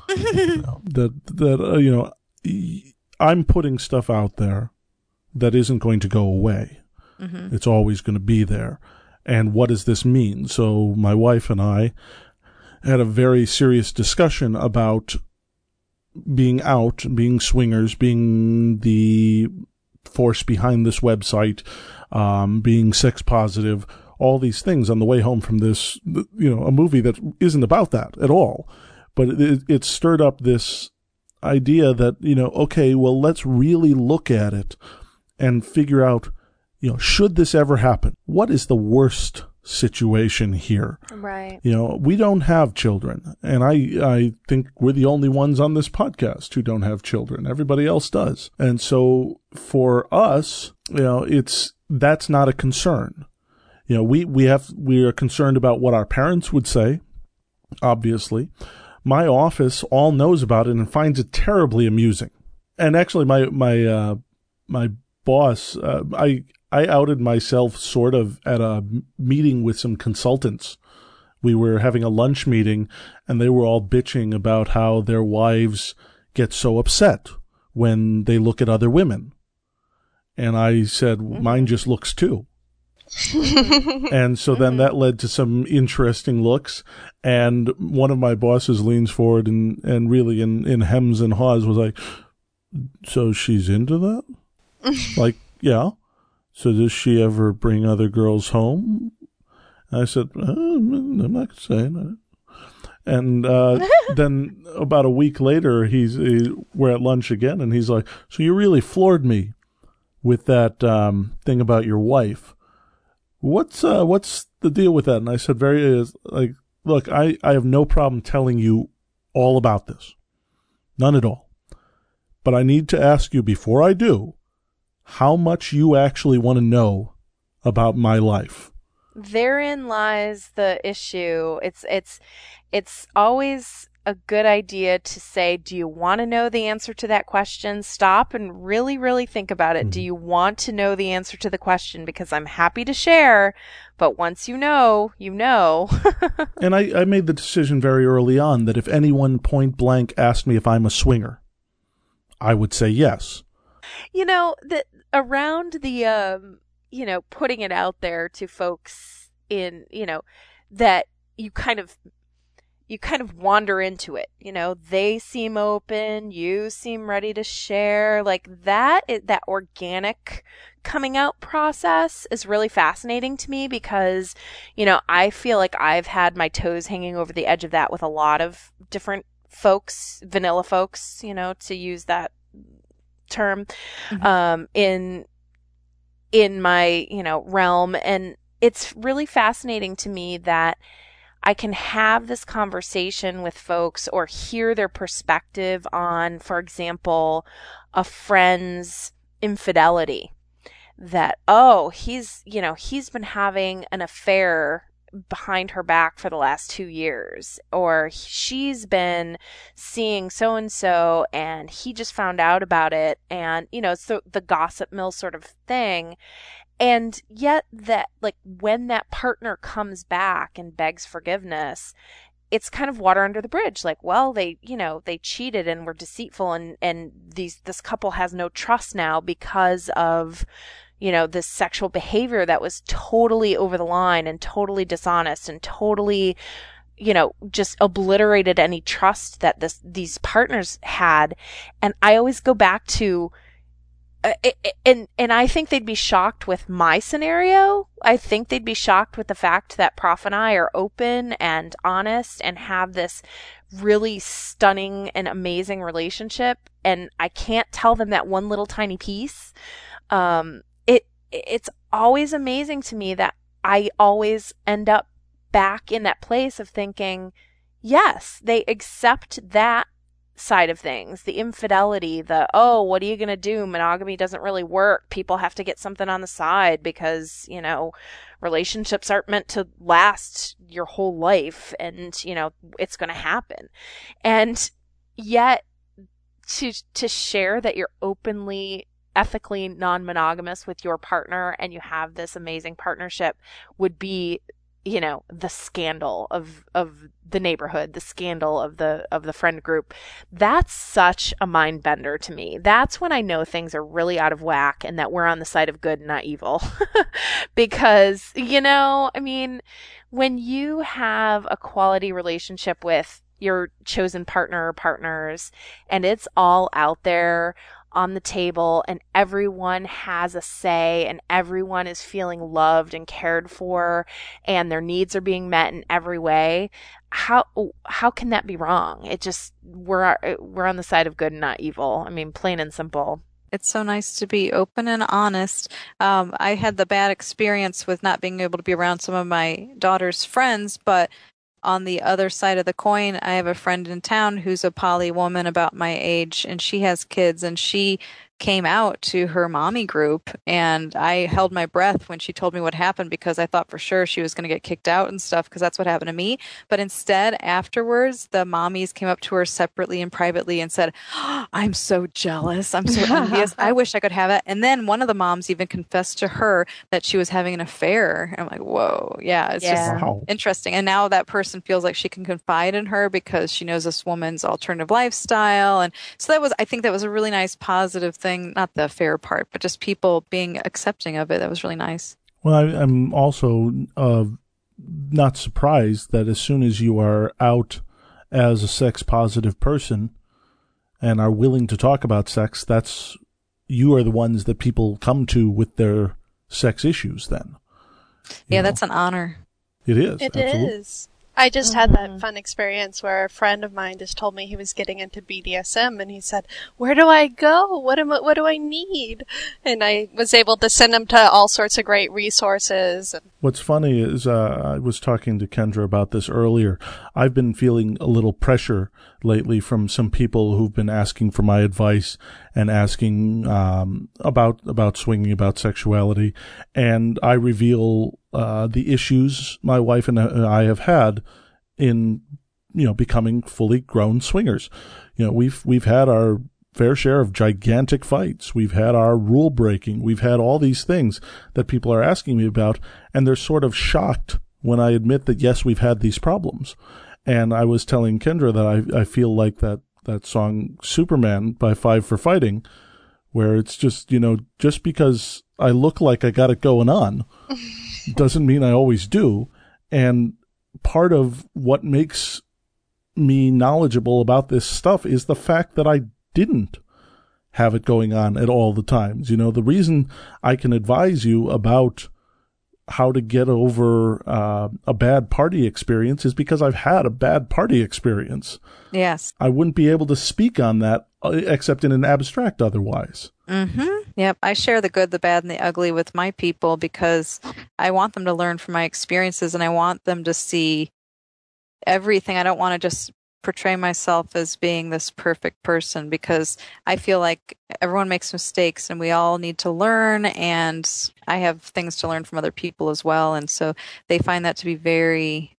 I'm putting stuff out there that isn't going to go away. Mm-hmm. It's always going to be there. And what does this mean? So my wife and I had a very serious discussion about being out, being swingers, being the force behind this website, being sex positive, all these things on the way home from this, a movie that isn't about that at all. But it stirred up this idea that, okay, well, let's really look at it and figure out, should this ever happen? What is the worst situation here?
Right.
We don't have children, and I think we're the only ones on this podcast who don't have children. Everybody else does. And so for us, that's not a concern. We are concerned about what our parents would say, obviously. My office all knows about it and finds it terribly amusing. And actually, my boss, I outed myself sort of at a meeting with some consultants. We were having a lunch meeting, and they were all bitching about how their wives get so upset when they look at other women. And I said, mine just looks too. And so then that led to some interesting looks, and one of my bosses leans forward and really in hems and haws was like, so she's into that? Like, yeah. So does she ever bring other girls home? And I said, I'm not going to say that. And then about a week later, we're at lunch again, and he's like, so you really floored me with that thing about your wife. What's the deal with that? And I said, look, I have no problem telling you all about this. None at all. But I need to ask you before I do, how much you actually want to know about my life.
Therein lies the issue. It's always a good idea to say, do you want to know the answer to that question? Stop and really, really think about it. Mm-hmm. Do you want to know the answer to the question? Because I'm happy to share, but once you know, you know.
And I made the decision very early on that if anyone point blank asked me if I'm a swinger, I would say yes.
Around the, putting it out there to folks in, that you kind of wander into it. They seem open, you seem ready to share. Like that organic coming out process is really fascinating to me because, I feel like I've had my toes hanging over the edge of that with a lot of different folks, vanilla folks, to use that term, in my, realm. And it's really fascinating to me that I can have this conversation with folks or hear their perspective on, for example, a friend's infidelity. That, he's been having an affair behind her back for the last 2 years, or she's been seeing so-and-so and he just found out about it, and, so the gossip mill sort of thing. And yet that, like, when that partner comes back and begs forgiveness, it's kind of water under the bridge. Like, well, they cheated and were deceitful, and this couple has no trust now because of, this sexual behavior that was totally over the line and totally dishonest and totally, just obliterated any trust that these partners had. And I always go back to, and I think they'd be shocked with my scenario. I think they'd be shocked with the fact that Prof and I are open and honest and have this really stunning and amazing relationship. And I can't tell them that one little tiny piece. It's always amazing to me that I always end up back in that place of thinking, yes, they accept that side of things, the infidelity, what are you going to do? Monogamy doesn't really work. People have to get something on the side because, relationships aren't meant to last your whole life, and, it's going to happen. And yet to share that you're openly, ethically non-monogamous with your partner and you have this amazing partnership would be, the scandal of the neighborhood, the scandal of the friend group. That's such a mind bender to me. That's when I know things are really out of whack and that we're on the side of good, not evil. Because, when you have a quality relationship with, your chosen partner or partners, and it's all out there on the table, and everyone has a say, and everyone is feeling loved and cared for, and their needs are being met in every way, how can that be wrong? It just, we're on the side of good and not evil. I mean, plain and simple.
It's so nice to be open and honest. I had the bad experience with not being able to be around some of my daughter's friends, but on the other side of the coin, I have a friend in town who's a poly woman about my age, and she has kids, and she came out to her mommy group, and I held my breath when she told me what happened because I thought for sure she was going to get kicked out and stuff because that's what happened to me. But instead, afterwards, the mommies came up to her separately and privately and said, "Oh, I'm so jealous. I'm so envious. I wish I could have it." And then one of the moms even confessed to her that she was having an affair. I'm like, whoa, yeah, it's just interesting. And now that person feels like she can confide in her because she knows this woman's alternative lifestyle. And so I think that was a really nice positive thing. Not the affair part, but just people being accepting of it. That was really nice.
Well, I'm also not surprised that as soon as you are out as a sex-positive person and are willing to talk about sex, you are the ones that people come to with their sex issues then.
Yeah, that's an honor.
It is.
It
absolutely.
is. I just had that fun experience where a friend of mine just told me he was getting into BDSM, and he said, "Where do I go? What do I need?" And I was able to send him to all sorts of great resources.
What's funny is I was talking to Kendra about this earlier. I've been feeling a little pressure lately from some people who've been asking for my advice and asking about swinging, about sexuality, and I reveal the issues my wife and I have had in becoming fully grown swingers. We've had our fair share of gigantic fights. We've had our rule breaking. We've had all these things that people are asking me about, and they're sort of shocked when I admit that, yes, we've had these problems. And I was telling Kendra that I feel like that song Superman by Five for Fighting, where it's just, just because I look like I got it going on doesn't mean I always do. And part of what makes me knowledgeable about this stuff is the fact that I didn't have it going on at all the times. The reason I can advise you about how to get over a bad party experience is because I've had a bad party experience.
Yes.
I wouldn't be able to speak on that except in an abstract otherwise.
Mm-hmm. Yep. I share the good, the bad, and the ugly with my people because I want them to learn from my experiences, and I want them to see everything. I don't want to just portray myself as being this perfect person because I feel like everyone makes mistakes and we all need to learn, and I have things to learn from other people as well. And so they find that to be very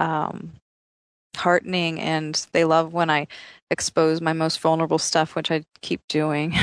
heartening, and they love when I expose my most vulnerable stuff, which I keep doing.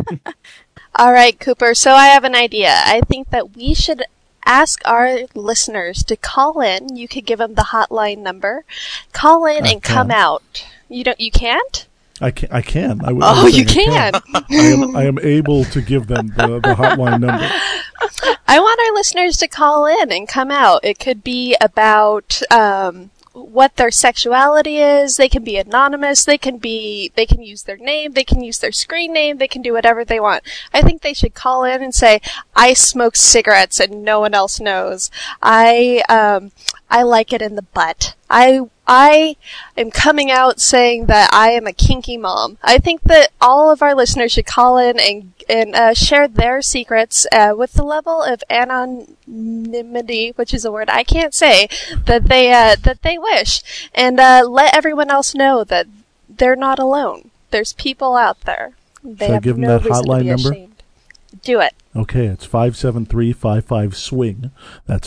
All right, Cooper. So I have an idea. I think that we should ask our listeners to call in. You could give them the hotline number. Call in and come out. You can't?
I can.
You can.
I am able to give them the hotline number.
I want our listeners to call in and come out. It could be about what their sexuality is. They can be anonymous. They can use their name. They can use their screen name. They can do whatever they want. I think they should call in and say, "I smoke cigarettes and no one else knows. I like it in the butt. I am coming out saying that I am a kinky mom." I think that all of our listeners should call in and share their secrets with the level of anonymity, which is a word I can't say, that they wish, and let everyone else know that they're not alone. There's people out there. They
Should I
have
give them
no
that
reason
hotline
to be
number?
ashamed. Do it.
Okay, it's 573-55-SWING. That's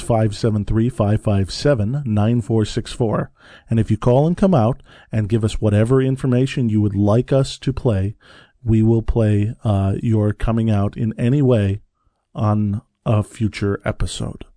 573-557-9464. And if you call and come out and give us whatever information you would like us to play, we will play your coming out in any way on a future episode.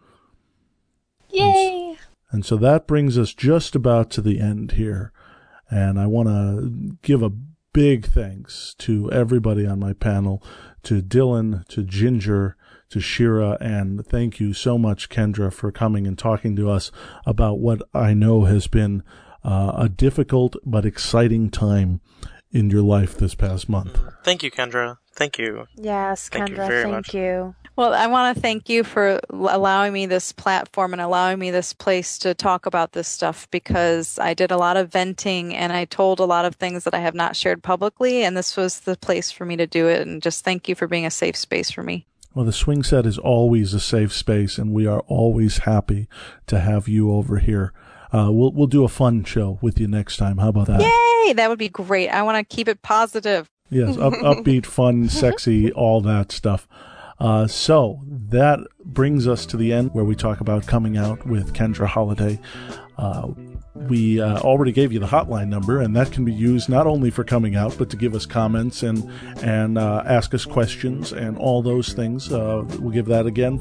Yay!
And so that brings us just about to the end here. And I want to give a big thanks to everybody on my panel, to Dylan, to Ginger, to Shira, and thank you so much, Kendra, for coming and talking to us about what I know has been a difficult but exciting time in your life this past month.
Thank you, Kendra. Thank you.
Yes,
Thank you
Kendra,
very
thank
much.
you.
Well, I want to thank you for allowing me this platform and allowing me this place to talk about this stuff, because I did a lot of venting and I told a lot of things that I have not shared publicly, and this was the place for me to do it. And just thank you for being a safe space for me.
Well, the Swing Set is always a safe space, and we are always happy to have you over here. We'll do a fun show with you next time. How about that?
Yay! That would be great. I want to keep it positive.
Yes, upbeat, fun, sexy, all that stuff. So that brings us to the end where we talk about coming out with Kendra Holliday. We already gave you the hotline number, and that can be used not only for coming out, but to give us comments and ask us questions and all those things. We'll give that again,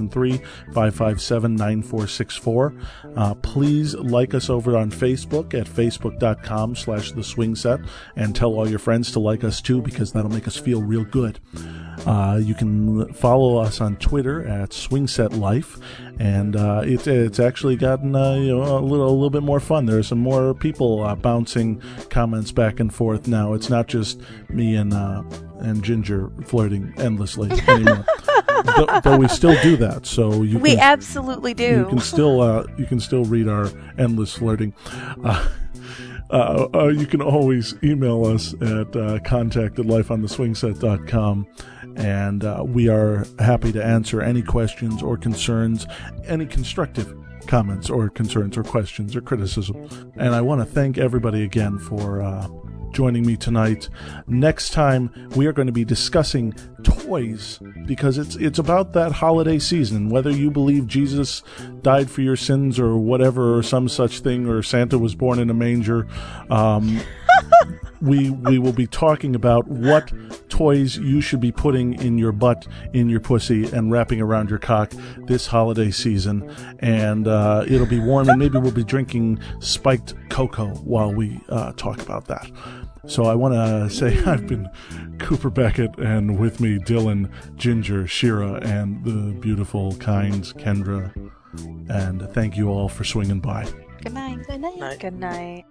573-557-9464. Please like us over on Facebook at facebook.com/theswingset, and tell all your friends to like us too, because that'll make us feel real good. You can follow us on Twitter at SwingSetLife, and it's actually gotten a little bit more fun. There are some more people bouncing comments back and forth now. It's not just me and Ginger flirting endlessly anymore. Though we still do that, so
we absolutely do.
You can still read our endless flirting. You can always email us at contact@lifeontheswingset.com, and we are happy to answer any questions or concerns, any constructive comments or concerns or questions or criticism. And I want to thank everybody again for joining me tonight. Next time, we are going to be discussing toys, because it's about that holiday season. Whether you believe Jesus died for your sins or whatever, or some such thing, or Santa was born in a manger, we will be talking about what toys you should be putting in your butt, in your pussy, and wrapping around your cock this holiday season. And it'll be warm, and maybe we'll be drinking spiked cocoa while we talk about that. So I want to say I've been Cooper Beckett, and with me Dylan, Ginger, Shira, and the beautiful, kind Kendra. And thank you all for swinging by.
Good night.
Good night. Good night.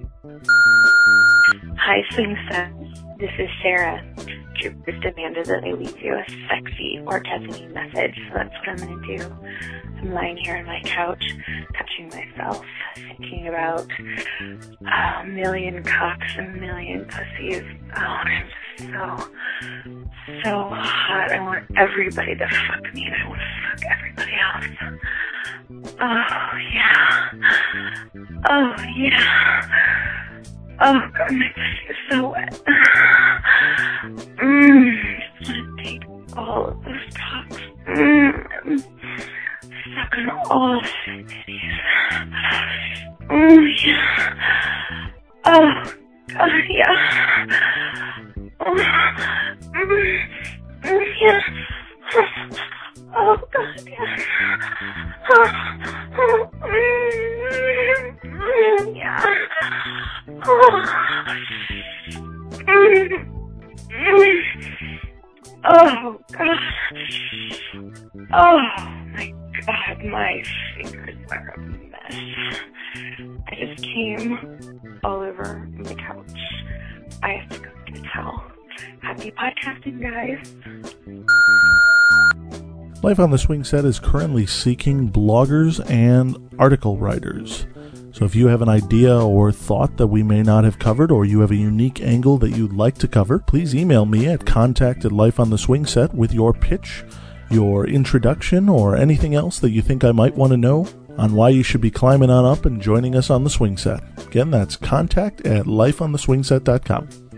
Hi, Swing Set. This is Sarah. Your just demanded that I leave you a sexy orgasmy message, so that's what I'm going to do. I'm lying here on my couch, touching myself, thinking about a million cocks and a million pussies. Oh, I'm just so hot. I want everybody to fuck me, and I want to fuck everybody else. Oh, yeah. Oh, yeah. Oh, God, my pussy is so wet. I just want to take all of those cocks. Sucking all of the titties. Oh, yeah. Oh, God, yeah. Oh, yeah. Oh, God, yeah. Yeah. Oh, God. Oh, my God, my fingers are a mess. I just came all over the couch. I have to go get a towel. Happy podcasting, guys.
Life on the Swing Set is currently seeking bloggers and article writers. So if you have an idea or thought that we may not have covered, or you have a unique angle that you'd like to cover, please email me at contact@lifeontheswingset with your pitch, your introduction, or anything else that you think I might want to know on why you should be climbing on up and joining us on the Swing Set. Again, that's contact@lifeontheswingset.com.